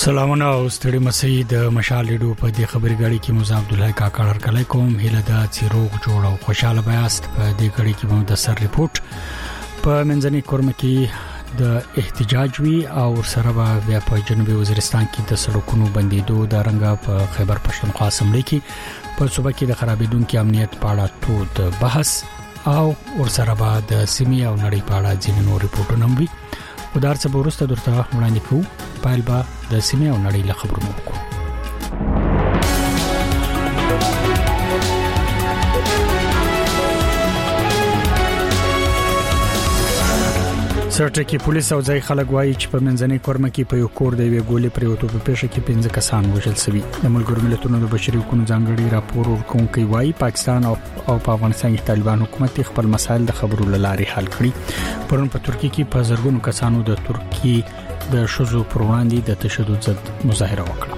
سلامونه او ستړي مسعود مشال لیدو په دې خبري غاړي کې موږ عبد الله کاکړ کله کوم هله دا چیروغ جوړ او خوشاله بیاست په دې غاړي کې موږ د سر ریپورت په منځني کورم کې د احتجاج وی او سره بیا په جنوبي وزیرستان کې د سړکونو بندیدو د رنګه په خیبر پښتونخوا اسمبلی کې په صوبه کې د خرابېدونکو امنیت په اړه ټول بحث او سره د سیمې او نړۍ په اړه ځینې نور ریپورتونه هم وي ودار څه ورسته درته وړاندې کوو پایل با د سیمې او نړۍ له خبرونو وکړو سرټکی پولیس او ځای خلک وایي چې په منځنۍ کورم کې په یو کور د وی ګولې پریوتو په پیښه کې 15 کسان وژل شوي د ملګرو ملتونو د بشري حقوقو ځانګړي راپور ورکوونکی وایي پاکستان او په افغانستان کې طالبان حکومت خپل مسایل د خبرو لاري حل کړي پرون په ترکیه کې په زرګونو کسانو د ترکیه د شذو پر وړاندې د تشدد ضد مظاهره وکړه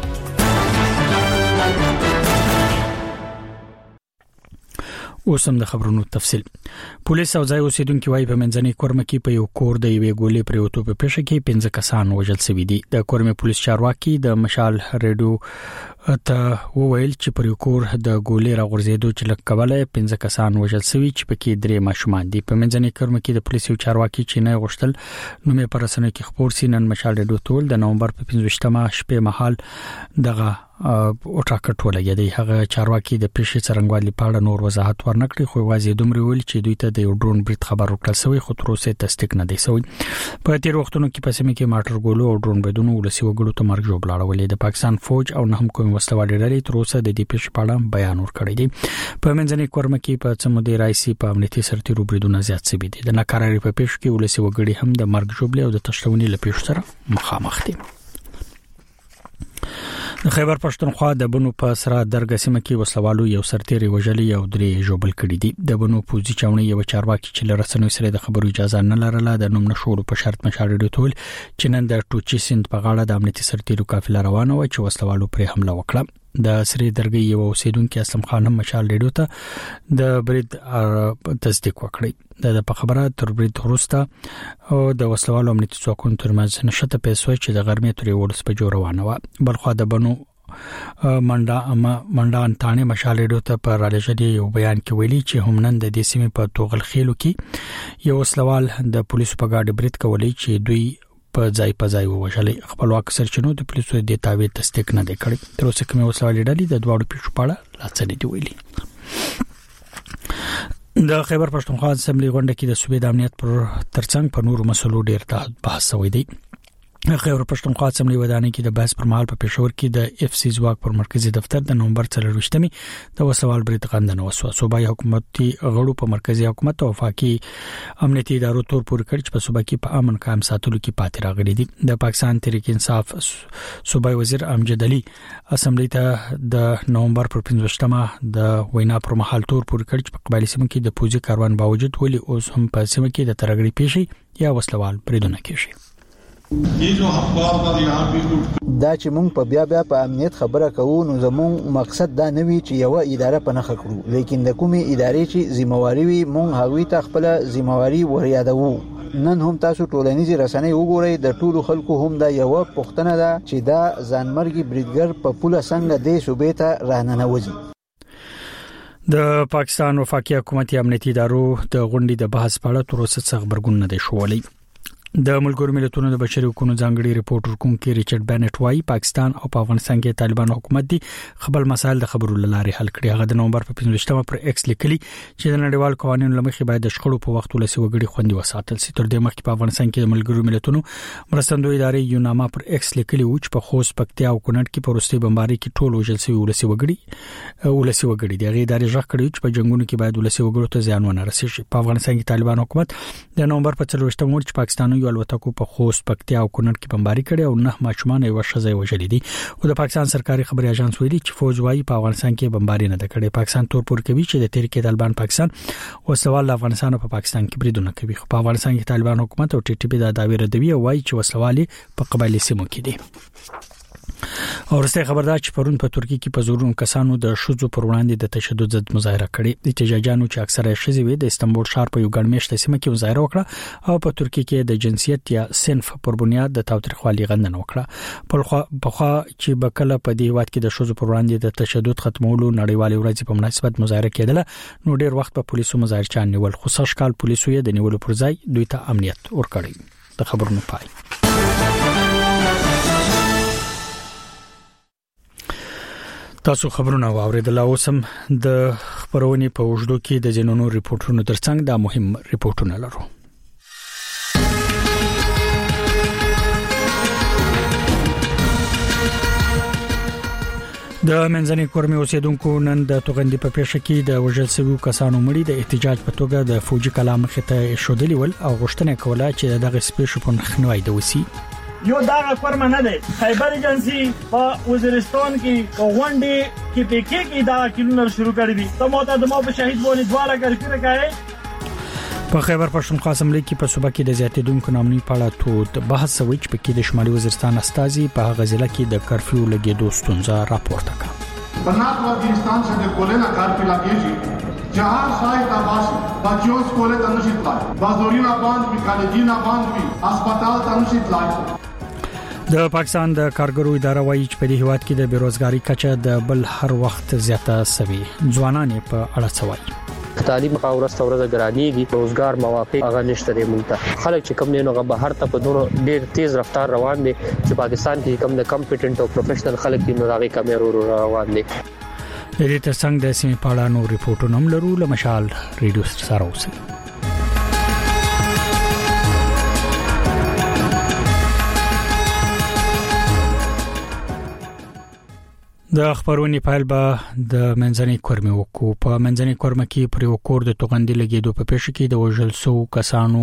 اوسم د خبرونو تفصیل پولیس او ځای اوسیدونکو وايي په منځنۍ کورم کې په یو کور د یوې ګولې پریوتو په پیښه کې 15 کسان وژل شوي دي د کورمې پولیس چارواکي د مشال ریډیو ته وویل چې پر یو کور د ګولې راغورځېدو چې لکبله 15 کسان وژل شوي چې پکې 3 ماشومان دي په منځنۍ کورم کې د پولیسو چارواکي چې نه غوښتل نو مې پر رسنۍ کې خبر سینن مشال ریډیو ټول د نومبر په 15مه شپه مهال دغه او ټاکټ ولګیدي هغه چارواکي د پیښې څرنګوالي په اړه نور وضاحت ورنکړي خو واځي دومره ویل چې دوی ته د یو ډرون برید خبر ورکړل شوی خو تر اوسه تصدیق نه دی شوی په تیر وختونو کې په سیمه کې ماټر ګولو او ډرون بریدونو ولسی وګړو ته مرګ جوړ لاړولې د پاکستان فوج او نه هم کوم وسلوالې ډلې تر اوسه د دې پیښې په اړه بیان ورکړی دی په منځنۍ کورم کې په څمودي رئیسي په امنیتي سرتیرو بریدونه زیات شوي دي د ناکارۍ په پیښه کې ولسی وګړي هم د مرګ جوړ او د تشلونی لپاره سره مخامخ دي د خیبر پښتونخوا د بنو په سره درګه سیمه کې وسلوالو یو سرتیری وژلی او 3 جوبل کړي دي د بنو پوزي چاوني یو چارواکي چې لرسنوي سره د خبرو اجازه نه لرله د نوم نشورو په شرط مشارډو ټول چې نن د ټوچي سند په غاړه د امنیتي سرتیرو قافله روانه و چې وسلوالو پر حمله وکړه د سری درګي یو اوسیدونکو اسلم خان هم مشال ریډیو ته د برید تصدیق وکړي د په خبره تر برید وروسته او د وسلوالو امنیتي ځواکونو ترمنځ نشته پیسو چې د غرمې ترې ولس په جوړ روانه و بلخو د بنو منډان تانه مشال ریډیو ته پر راځي یو بیان کې ویلي چې هم نن د دې سیمې په توغل خېلو کې یو وسلوال د پولیسو په ګاډي برید کولې چې دوی په ځای وژلې خپلواک سرچینو د پولیسو د تابع تصدیق نه کړي تر اوسه کومه وسلوالې ډلې د دواړو پیښو په اړه لاڅنې دی ویلي د خیبر پښتونخوا اسمبلی غونډه کې د صوبې د امنیت پر ترڅنګ په نورو مسلو ډېر بحث شوی دی خیبر پښتونخوا اسمبلی ودانۍ کې د بحث پر مهال په پېښور کې د اف سی ځواک پر مرکزی دفتر د نومبر 24مې د وسوال برید غندنه وسو صوبایي حکومتي غړو په مرکزی حکومت او وفاقي امنیتي ادارو تور پورې کړ چې په صوبه کې په امن قائم ساتلو کې پاتې راغلي دي د پاکستان تحریک انصاف صوبایي وزیر امجد علي اسمبلی ته د نومبر پر 15مه د وینا پر مهال تور پورې کړ چې په قبایلی سیمه کې د پوزي کاروان باوجود ولي اوس هم په سیمه کې د ترګړې پیښې یا وسلوال بریدونه کیږي دا چې مونږ په بیا په امنیت خبره کوو نو زموږ مقصد دا نه وی چې یو اداره پنهخ کړو لیکن د کومي ادارې چې ذمہواری وي مونږ هغوی ته خپل ذمہواری وريادو نن هم تاسو ټولنیزي رسنۍ وګورئ د ټولو خلکو هم دا یو پښتنه ده چې دا ځانمرګي بریدګر په پوله څنګه د صوبې ته راننوځي د پاکستان وفاقي حکومتي امنیتي ادارو د غونډې د بحث په اړه تر اوسه څه خبرګون نه دی شولی د ملګرو ملتونو د بشري حقوقو ځانګړي ریپورټ ورکوونکی ریچارډ بینټ وايي پاکستان او په افغانستان کې طالبان حکومت دي خپل مسایل د خبرو لاري حل کړي هغه د نومبر په 15مه پر ایکس لیکلي چې د نړیوال قوانینو لمخې باید د شخړو په وخت ولسی وګړي خوندي وساتل شي تر دې مخکې په افغانستان کې د ملګرو ملتونو مرستندوی ادارې یوناما پر ایکس لیکلي و چې په خوست پکتیا او کونړ کې په روسي بمباري کې ټول وژل شوی ولسی وګړي دغه ادارې ځخ کړی چې په جنگونو کې باید ولسی وګړو ته زیان ونه رسیږي په افغانستان کې طالبان حکومت د نومبر په 24مه چې پاکستاني یو الوتکو په خوست پکتیا او کونړ کې بمباري کړي او 9 ماشومان یو شزه وژلي دي او د پاکستان سرکاري خبري اژانس ویلي چې فوج وايي په افغانستان کې بمباري نه کړي پاکستان تور پور کوي چې د تحریک طالبان پاکستان او سوال افغانستان په پاکستان کې بریدونه کوي خو په افغانستان کې طالبان حکومت او ټي ټي پی دا داوی ردوي او وايي چې وسوالي په قبایلی سیمو کې دي ورسته خبردار چې پرون په ترکیه کې په زورونو کسانو د شذو پر وړاندې د تشدد ضد مظاهره کړې. احتجاجانو چې اکثره شذې وي د استنبول ښار په یو ګڼمېشته سیمه کې مظاهره وکړه او په ترکیه کې د جنسیت یا صنف پر بنیاد د تاوتریخوالي غندنه وکړه. په خوا چې بکله په دې وخت کې د شذو پر وړاندې د تشدد ختمولو نړیوال ورځ په مناسبت مظاهره کېدله نو ډیر وخت په پولیسو مظاهرچان نیول، خو سږ کال پولیسو یې د نیولو پر ځای دوی ته امنیت ورکړی. د خبرونو پای. تاسو خبرونه واوریدل، اوسم د خبرونې په وژدو کې د جنونو ریپورتونو ترڅنګ دا مهم ریپورتونه لرو. د منځنۍ کورمې اوسیدونکو نن د توغندي په پیښه کې د وژل شویو کسانو مړي د احتجاج په توګه د فوجي کلام مخته شودلی ول او غوښتنه کوله چې دغه سپیشل په خنوای د وسی یو دا کورم نه دی. خیبر ایجنسی په وزیرستان کې غونډې کې پکې کې دا کلونه شروع کړې دي. ته مو ته د مو په شهید بونې دواړه ګرځي راکړي. په خیبر پښتونخوا اسمبلی کې په صوبه کې د زیاتېدونکو نامني پاړه تود بحث وکړ چې په کې د شمالي وزیرستان استازي په غزله کې د کرفیو لګیدو ستونزه راپورته کړه. بنات افغانستان سے بولے نا کارپی لګیږي جهار شاید آباس بچو سکوله ته نشي تلای، بازورینه باندې وی کالجینه باندې وی هسپتال ته نشي تلای. د پاکستان د کارګرو اداره وایي چې په دې هیواد کې د بیروزګاری کچه د بل هر وخت زیاته سوي. ځوانان په اړه سوي تعلیم او ورځ ګرانیږي، روزګار مواقع هغه نشته دی. مونږ خلک چې کم نه نو بهر ته په دونو ډیر تیز رفتار روان دي چې پاکستان کې کم د کمپټنټ او پروفیشنل خلک دي نو هغه کمرو روان دي. د دې ترڅنګ د سیمې په اړه نو ریپورتونه هم لرو. له مشال ریډیو سره اوسئ. د خبرونې پایل به د منځنۍ کورمې وکړو. په منځنۍ کورمه کې پر یو کور د توغندي لګیدو په پیښه کې د وژل شو کسانو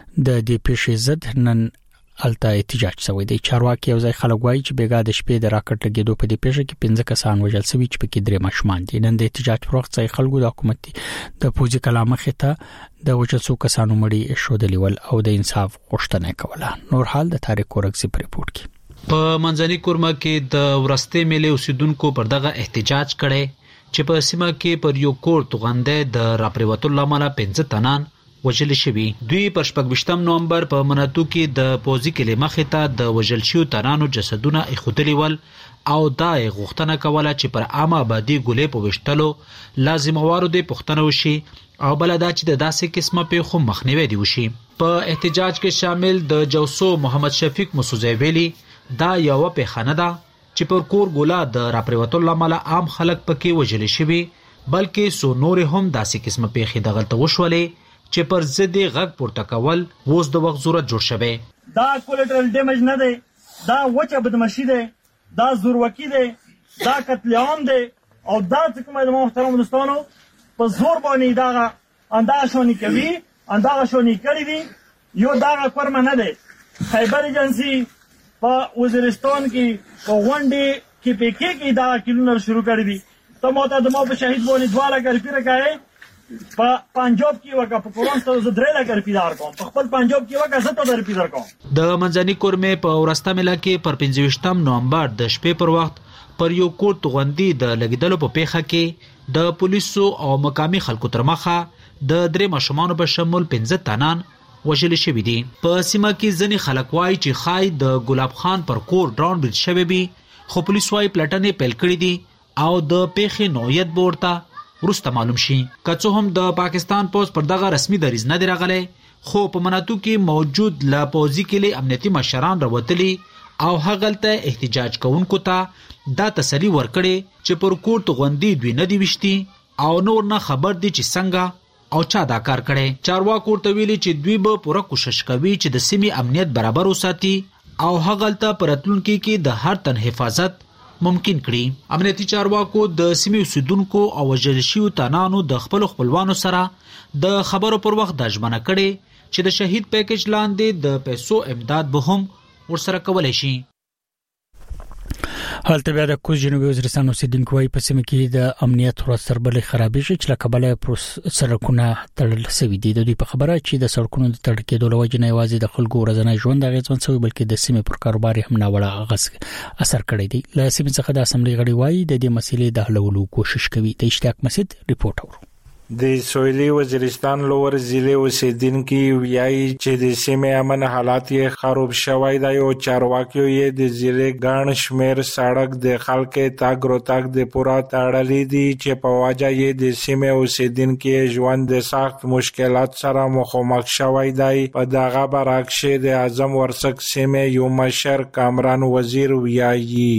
د دې پیښې ضد نن الته احتجاج شوی دی. چارواکي او ځای خلک وایي چې بیګا د شپې د راکټ لګیدو په دې پیښه کې 15 کسان وژل شوي چې په کې 3 ماشومان دي. نن د احتجاج پر وخت ځای خلکو د حکومت د پوزي کلام مخته د وژل شو کسانو مړي شودلی ول او د انصاف غوښتنه کوله. نور حال د تاریخ کورکسي پر ریپورت کې په منځنۍ کورمه کې د ورستې میلې اوسیدونکو پر دغه احتجاج کړي چې په سیمه کې پر یو کور توغنده د راپریوتو لامل 15 تنان وژل شوي. دوی پر 28 نومبر په مناتو کې د پوزي کلي مخې ته د وژل شویو تنانو جسدونه ایښودلي ول او دا غوښتنه کوله چې پر عامه آبادي ګولې په وشتلو لازموارو د پښتنو وشي او بلدا چې د داسې قسمه په خو مخنیوي دی وشي. په احتجاج کې شامل د جوسو محمد شفیق مسوزی ویلي دا یو په خانه ده چې پر کور ګولا د راپریوتو لامل عام خلک پکې وژل شوي، بلکې سو نور هم داسې قسمه پیښې دغلت وشولې چې پر ضد غږ پورته کول اوس د وخت ضرورت جوړ شوی. دا کولیټرل ډیمیج نه دی، دا وچه بدمعشي دی، دا زورواکي دی، دا قتل عام دی او دا چې کومه د محترم دوستانو په زور باندې دا انداشونی کوي، انداشونی کړی دي. یو دا کورمه نه دی. خیبر ایجنسی په وزیرستان کې په غونډې کې پکې کې دا کلونه شروع کړی دي. ته مو ته د مو په شهید بونې دواړه ګرځي راکړي. په پنجاب کې وکړه په قرآن ته زدرې لا ګرځي دار کوم، په خپل پنجاب کې وکړه زته ګرځي دار کوم. د منځنۍ کورمې په ورسته مله کې پر 25 نومبر د شپې پر وخت پر یو کور توغندي د لګیدلو په پیښه کې د پولیسو او مقامي خلکو تر مخه د 3 ماشومان په شمول 15 تنان وژل شوي دي. په سیمه کې ځنې خلک وایي چې خای د ګلاب خان پر کور ډرون بریټ شوی بي، خو پولیس وايي پلټنې پیل کړې دي او د پیښې نوعیت ورته ورسته معلوم شي. که څه هم د پاکستان پوز پر دغه رسمي دریځ نه دی راغلی، خو په مناتو کې موجود لا پوزي کې امنیتي مشران راوتلي او هغلته احتجاج کوونکو ته دا تسلی ورکړي چې پر کور توغندي دوی نه دی وشتي او نور نه خبر دي چې څنګه او چا دا کار کړي. چارواکو ورته ویلي چې دوی به پوره کوشش کوي چې د سیمې امنیت برابر وساتي او هغلته پرتلونکو کې د هر تن حفاظت ممکن کړي. امنیتي چارواکو د سیمې اوسیدونکو او وژل شویو تنانو د خپلوانو سره د خبرو پر وخت د ژمنه کړي چې د شهید پیکج لاندې د پیسو امداد به هم ورسره کولای شي. حالت بیا د کوز جنوبي وزیرستان اوسیدونکو وايي په سیمه کې د امنیت ورځ تر بلې خرابې شي چې لکبله سړکونه تړل شوي دي. د دوی په خبره چې د سړکونو د تړل کېدو لوجه نه یوازې د خلکو ورځنی ژوند اغیزمن شوی بلکې د سیمې پر کاروبار هم ناوړه اثر کړی دی. له سیمې څخه د اسمبلی غړي وايي د دې مسلې د حلولو کوشش کوي. د اشتیاق مسجد ریپورت اورو. د سویلي وزیرستان لور ضلع اوسیدونکو ویایي چې د سیمې امن حالات یې خراب شوی دی او چارواکي یې د ضلع ګڼ شمیر سړک د خلکو تاګ روتاګ د پورا تړلې دي چې په وجه یې د سیمې اوسیدونکو ژوند د سخت مشکلات سره مخامخ شوی دی. په دغه برعکس د اعظم ورسک سیمې یو مشر کامران وزیر ویایي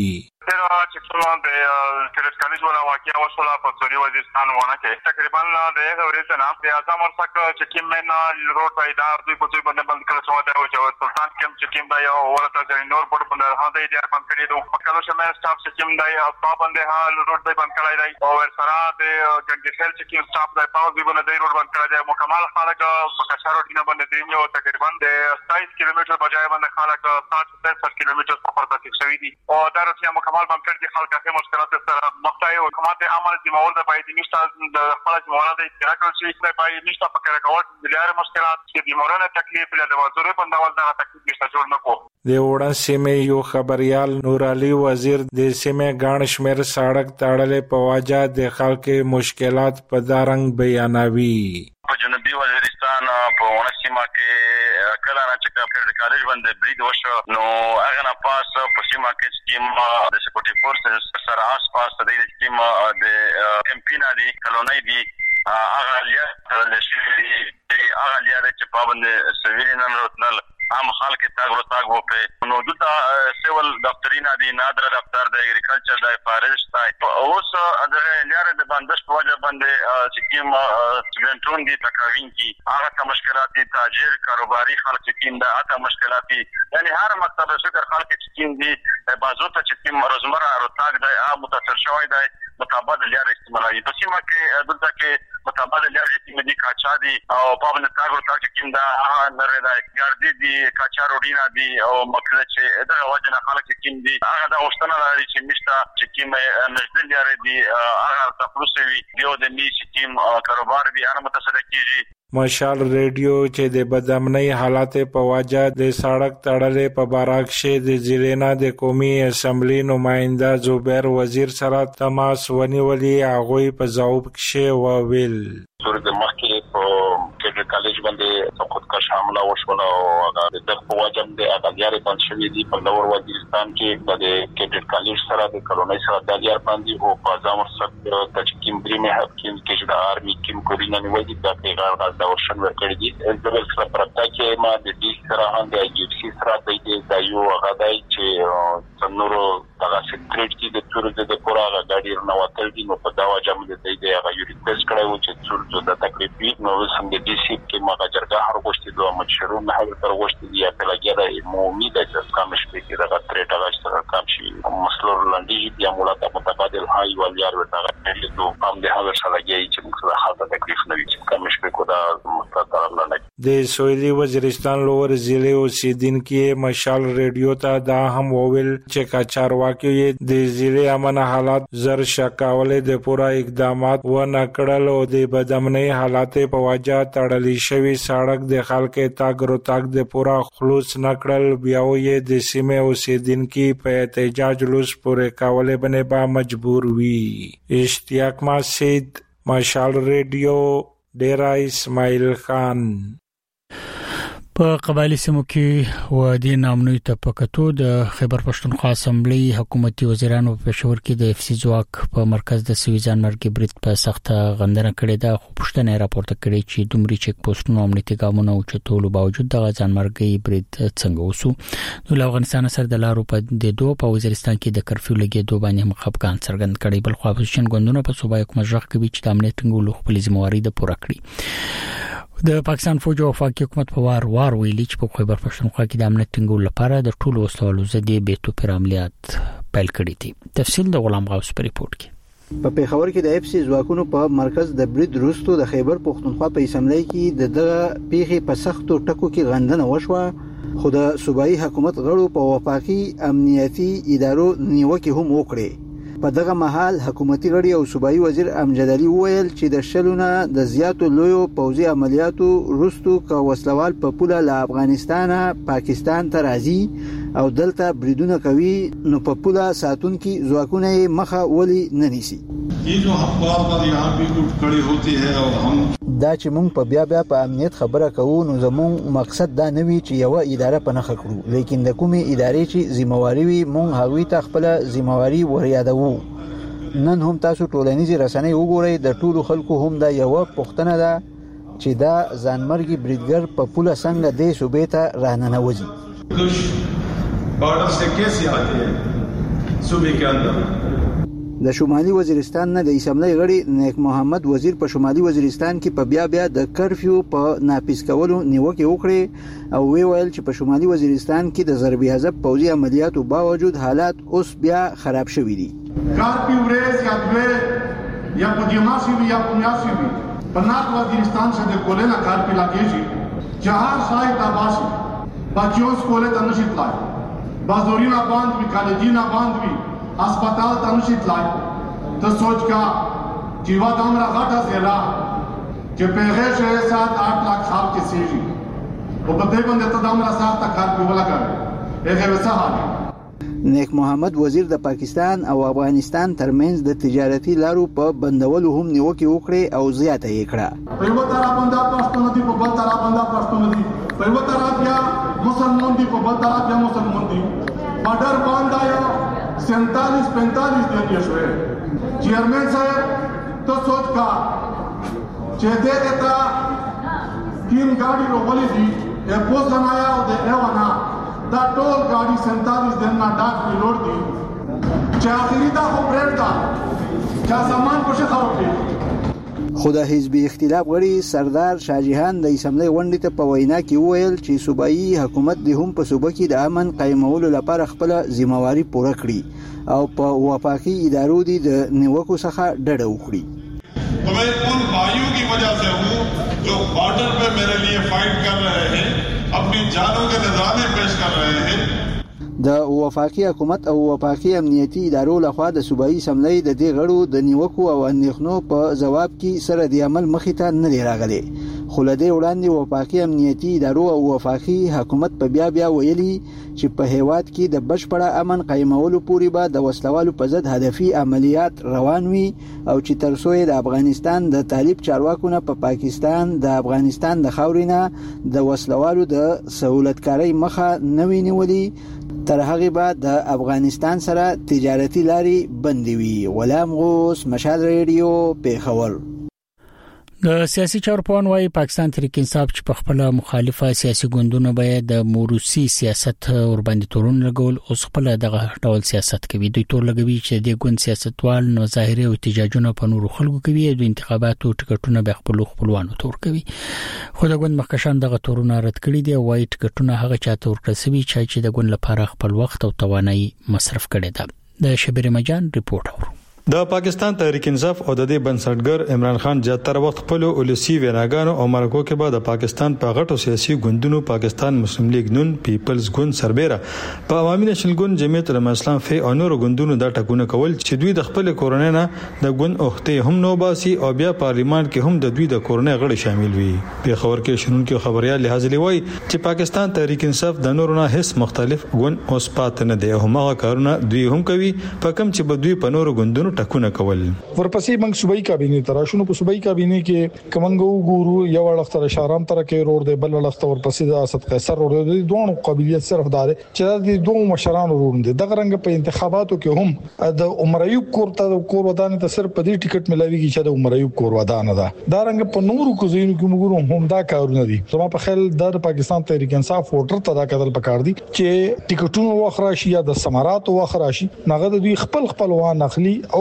چې څومره د کډټ کالج ولا واقعیا وشوله په سویلي وزیرستان ونه کې تقریبا د هغه ورځې نه د اعظم ورسک چې کوم نه روډ پیدار دوی په دوی باندې بند کړل شو دا او سلطان کوم چې کوم دی او ورته ځای نور په باندې هدا یې بند کړی دوه په کلو شمه سټاف چې کوم دی او په باندې حال روډ دی بند کړی دی او سره د ګنګسل چې کوم سټاف دی په دوی باندې روډ بند کړی دی مکمل خلک په کشارو ډینه باندې دی او تقریبا د 27 کیلومتر بجای باندې خلک 60 کیلومتر سفر کوي شوی دي او دا رسیا مکمل بند کړی خلک هغه مشکلات سره مخ ته او حکومت عمل د مور د باید نشته د خپل جوړه د استراکل شي د باید نشته په کار کول د لارې مشکلات چې د مورانه تکلیف له د وزیر په ډول دا تکلیف نشته جوړ نکو. د وړاندې سیمې یو خبريال نور علي وزیر د سیمې ګڼ شمیر سړک تړلې په وجه د خلکو مشکلات په دارنګ بیانوي. په جنوبي وزیرستان په ونه سیمه کې کله نه چې کډټ کالج باندې برید وشو نو هغه نه پاس په سیمه کې چې د سکیورټي فورسز سره آس پاس د دې د کمپینا دي کلونای دي هغه لیا تل شي هغه لیا چې په باندې سویلین نن عام خلک تاګ وو په نو د سیول دفترینا دي نادر دفتر د اګریکلچر د فارست اوس د لارې د بندش په وجه باندې چې کوم سټډنټون دي تکاوین کی هغه مشکلات دي تاجر کاروباري خلک چې دا هغه مشکلات دي یعنی هر مکتب شکر خلک چې دي بازو ته چې کوم روزمره روتاګ دی هغه متاثر شوی دی مطابق لارې استعمالوي په سیمه کې دلته کې مطابق لارې استعمالي کاچا دي او په باندې تاګ روتاګ چې کوم دا هغه لري دا ګاردي دي کاچا روډینا دي او مکله چې دا وجه نه خلک چې کوم دي هغه د اوستنه لري چې مشته چې کوم نږدې لارې دي هغه تاسو وی دیو د نیش ټیم کاروبار دي هغه متاثر کیږي. مشال ریډیو چې د بدامنۍ حالات په وجه د سړک تړلې په برعکس د ضلع د قومي اسمبلی نماینده زبیر وزیر سره تماس ونیولې هغه په ځواب کې وویل د مخکې په کډټ کالج باندې خودکش حمله وشوله او هغه د وجه د اغیار باندې شوی دی په لور وزیرستان کې د کډټ کالج سره د کلونای سره د اغیار باندې او په ځامر سره د چکیم درې هب کې د آرمي کیم کورینه نیولې د پیغام د ورشن ورکړي دي د بل سره پرتا کې ما د دې سره هم د یو سی سره د یو غدای چې څنورو دغه سکرټ کې د تور د پورا غاډي نو وتل دي نو په دا وجه باندې د هغه یو ریکوست کړو چې څور د تکلیفي نو سم د دې سی کې ما جرګه هر غوښتي دوه مشرون نه تر غوښتي دی په لګیدا مو امید ده چې کوم شپې کې دغه ترټه سره کام شي مسلور لاندې بیا مولا ته متبادل هاي وليار ورته دغه دوه هم د هغه سره لګي چې موږ سره حاله تکلیف نه وي چې کوم شپې کو دا مستقر نه د سویلي وزیرستان لور ضلع اوسیدونکو مشال ریډیو ته دا هم وویل چې کاچارواکي د ضلع امن حالات زر شکاولې د پورا اقدامات و نکړل او د بدامنۍ حالات په وجه تړلې شوی سړک د خلکو تاګ روتاګ د پورا خلوص نکړل بیا یې د سیمې اوسیدونکو په احتجاج لوس پورې کولې باندې با مجبور وي. اشتیاق مسجد مشال ریډیو ډیرا اسماعیل خان. په قبایلی سیمو کې وادي نامنوي تپکتو د خیبر پښتونخوا اسمبلی حکومتي وزیرانو په پېښور کې د اف سی ځواک په مرکز د سویزان مرګ برید په سخته غندنه کړې ده خو پښتنه راپورته کړې چې دومره چک پوسټونو امنیتي ګامونه او چتولو باوجود د ځان مرګ برید څنګه وسو. د افغانستان سره د لارو په د دوه په وزیرستان کې د کرفیو لګېدو باندې هم خپګان څرګند کړي بل خو اپوزیشن ګوندونه په صوبایي حکومت ځخ کوي چې د امنیت ټینګولو خپل ذمہواری د پوره کړي. د پاکستان فوج او وفاقي حکومت په وار ویلي چې په خیبر پښتونخوا کې د امنیت ټینګولو لپاره د ټولو وسلو زدي بیتو پر عملیات پیل کړي دي. تفصیل د غلام غوث په ریپورت کې. په پیښور کې د اف سي ځواکونو په مرکز د برید وروسته د خیبر پښتونخوا په اسمبلی کې د پیښې په سختو ټکو کې غندنه وشوه، خو د صوبایي حکومت غړو په وفاقي امنیتي ادارو نیوکه هم وکړه. په دغه مهال حکومتي غړي او صوبایي وزیر امجد علي وویل چې د شلونه د زیاتو لویو پوځي عملیاتو وروسته که وسلوال په پوله له افغانستانه پاکستان ته راځي او دلته بریدونه کوي نو په پوله ساتونکي ځواکونه مخه ولي نه نیسي. یہ جو افواہ پر یہاں بھی اٹھ کھڑی ہوتی ہے او هم دا چې مونږ په بیا په امنیت خبره کوو نو زموږ مقصد دا نه وی چې یو اداره په نخښه کړو، لیکن د کومې ادارې چې ذمہواری وي مونږ هغوی ته خپل ذمہواری وريادوو. نن هم تاسو ټولنیزې رسنۍ وګورئ، د ټولو خلکو هم دا یو پوښتنه ده چې دا ځانمرګي بریدګر په پوله څنګه د صوبې ته راننوځي. بارډر سے کیسے آتے ہیں صوبے کے اندر. د شمالي وزیرستان نه د اسمبلی غړي نیک محمد وزیر په شمالي وزیرستان کې په بیا د کرفیو په ناپیس کولو نیوکه وکړه او ویل چې په شمالي وزیرستان کې د ضرب حزب پوځي عملیاتو باوجود حالات اوس بیا خراب شوي دي. کارپیو ریز یا دوی یا پدیماسی وی یا پنیاسی وی پنات وزیرستان سے د کولینا کارپی لاګیږي جهار شاهد آباسی باچوس کوله تنشیت لای بازورینا باند وی کالجینا باند وی अस्पताल तनुषित लाए तो सोच का जीवा दामरा घाटा ज़ेला के पेगे शे 7-8 लाख साल के सीजी वो बदे बंदे तो दामरा साथ तक खार पे वाला करे एक वैसा हाल. نیک محمد وزیر د پاکستان او افغانستان ترمنځ د تجارتي لارو په بندولو هم نیوکه وکړه او زیاته یې کړه. په یو طرف باندې پښتون دي، په بل طرف باندې پښتون دي، په یو طرف یا مسلمان دي، په بل طرف یا مسلمان دي. بارډر باندې یو 47-45 दिन ये हुए चेयरमैन साहब तो सोच का चेते देता 3 गाड़ी रोवली थी ए पोस्ट बनाया और दे एवना दा टोल गाड़ी 47 दिन ना डाक की लोड दी चाखरी दा को ब्रेड दा क्या सामान को शखावटी. خو د حزب اختلاف غړي سردار شاهجهان د اسمبلی غونډې ته په وینا کې وویل چې صوبایي حکومت د هم په صوبه کې د امن قائمولو لپاره خپل ذمہواری پوره کړي او په وفاقي ادارو دي د نیوکو څخه ډډه وکړي. मैं उन भाइयों की वजह से हूँ जो बॉर्डर पे मेरे लिए फाइट कर रहे हैं, अपनी जानों के नजराने पेश कर रहे हैं. د وفاقي حکومت او وفاقي امنیتي ادارو لخوا د صوبایي اسمبلی د دې غړو د نیوکو او اندېښنو په جواب کې سره د عمل مخې ته نه دی راغلی، خو له دې وړاندې وفاقي امنیتي ادارو او وفاقي حکومت په بیا ویلي چې په هیواد کې د بشپړه امن قائمولو پورې به د وسلوالو په ضد هدفي عملیات روان وي او چې تر څو د افغانستان د طالب چارواکو نه په پاکستان د افغانستان د خاورې نه د وسلوالو د سہولتکارۍ مخه نه وي نیولي تر هغه بعد د افغانستان سره تجارتي لاري بندي وي. غلام غوث، مشال ریډیو، پیښور. د سیاسي چارپوهان وايي پاکستان تحریک انصاف چې په خپل مخالفه سیاسي ګوندونه باید د موروثي سیاست ور باندې تورون لګول او خپل دغه ډول سیاست کوي. دوی تور لګوي چې د ګوند سیاستوال نو ظاهري او احتجاجونه په نورو خلکو کوي، د انتخاباتو ټکټونه به خپلوانو تور کوي. خو د ګوند مخکشان دغه تورونه رد کړي دي او وايي ټکټونه هغه چاته ورکړي چې د ګوند لپاره خپل وخت او توانایي مصرف کړي ده. د شبیر مجان ریپورت اورو. د پاکستان تحریک انصاف او د دې بنسټګر عمران خان زیاتره وخت خپل اولسی ویناګانو او مرکو کې بعد د پاکستان په غټو سیاسي ګوندونو پاکستان مسلم لیگ نون، پیپلز ګوند سربېره، په عوامي نېشنل ګوند، جمعیت علماء اسلام فی او نور ګوندونو دا ټکونه کول چې دوی د خپل کورنۍ نه د ګوند اوخته هم نو باسي او بیا پارلیمان کې هم د دوی د کورنۍ غړي شامل وي. په خبر کې شنونکو خبريال لحاظ لوي چې پاکستان تحریک انصاف د نورو نه هیڅ مختلف ګوند اوس پات نه دی، همغه کارونه دوی هم کوي په کم چې بدوی په نورو ګوندونو ټکونه کول. ورپسې موږ صوبایي کابینه تراشونو په صوبایي کابینه کې کومنګو ګورو یو وړختره شارام تر کې روډ دی، بل وړختره ورپسې د اسد قیصر روډ دی. دوه قابلیت صرف دار چې د دوه مشرانو روډ دی. دغه رنګ په انتخاباتو کې هم د عمر ایوب کور ودان ته صرف په دې ټیکټ ملاويږي چې د عمر ایوب کور ودان ده. دا رنګ په نورو کوزینو کې موږ هم دا کارونه دي. زما په خیال د پاکستان تحریک انصاف ووټر ته دا کتل پکار دي چې ټیکټونو واخراشي یا د سمارات واخراشي نغد دوی خپلوان اخلي او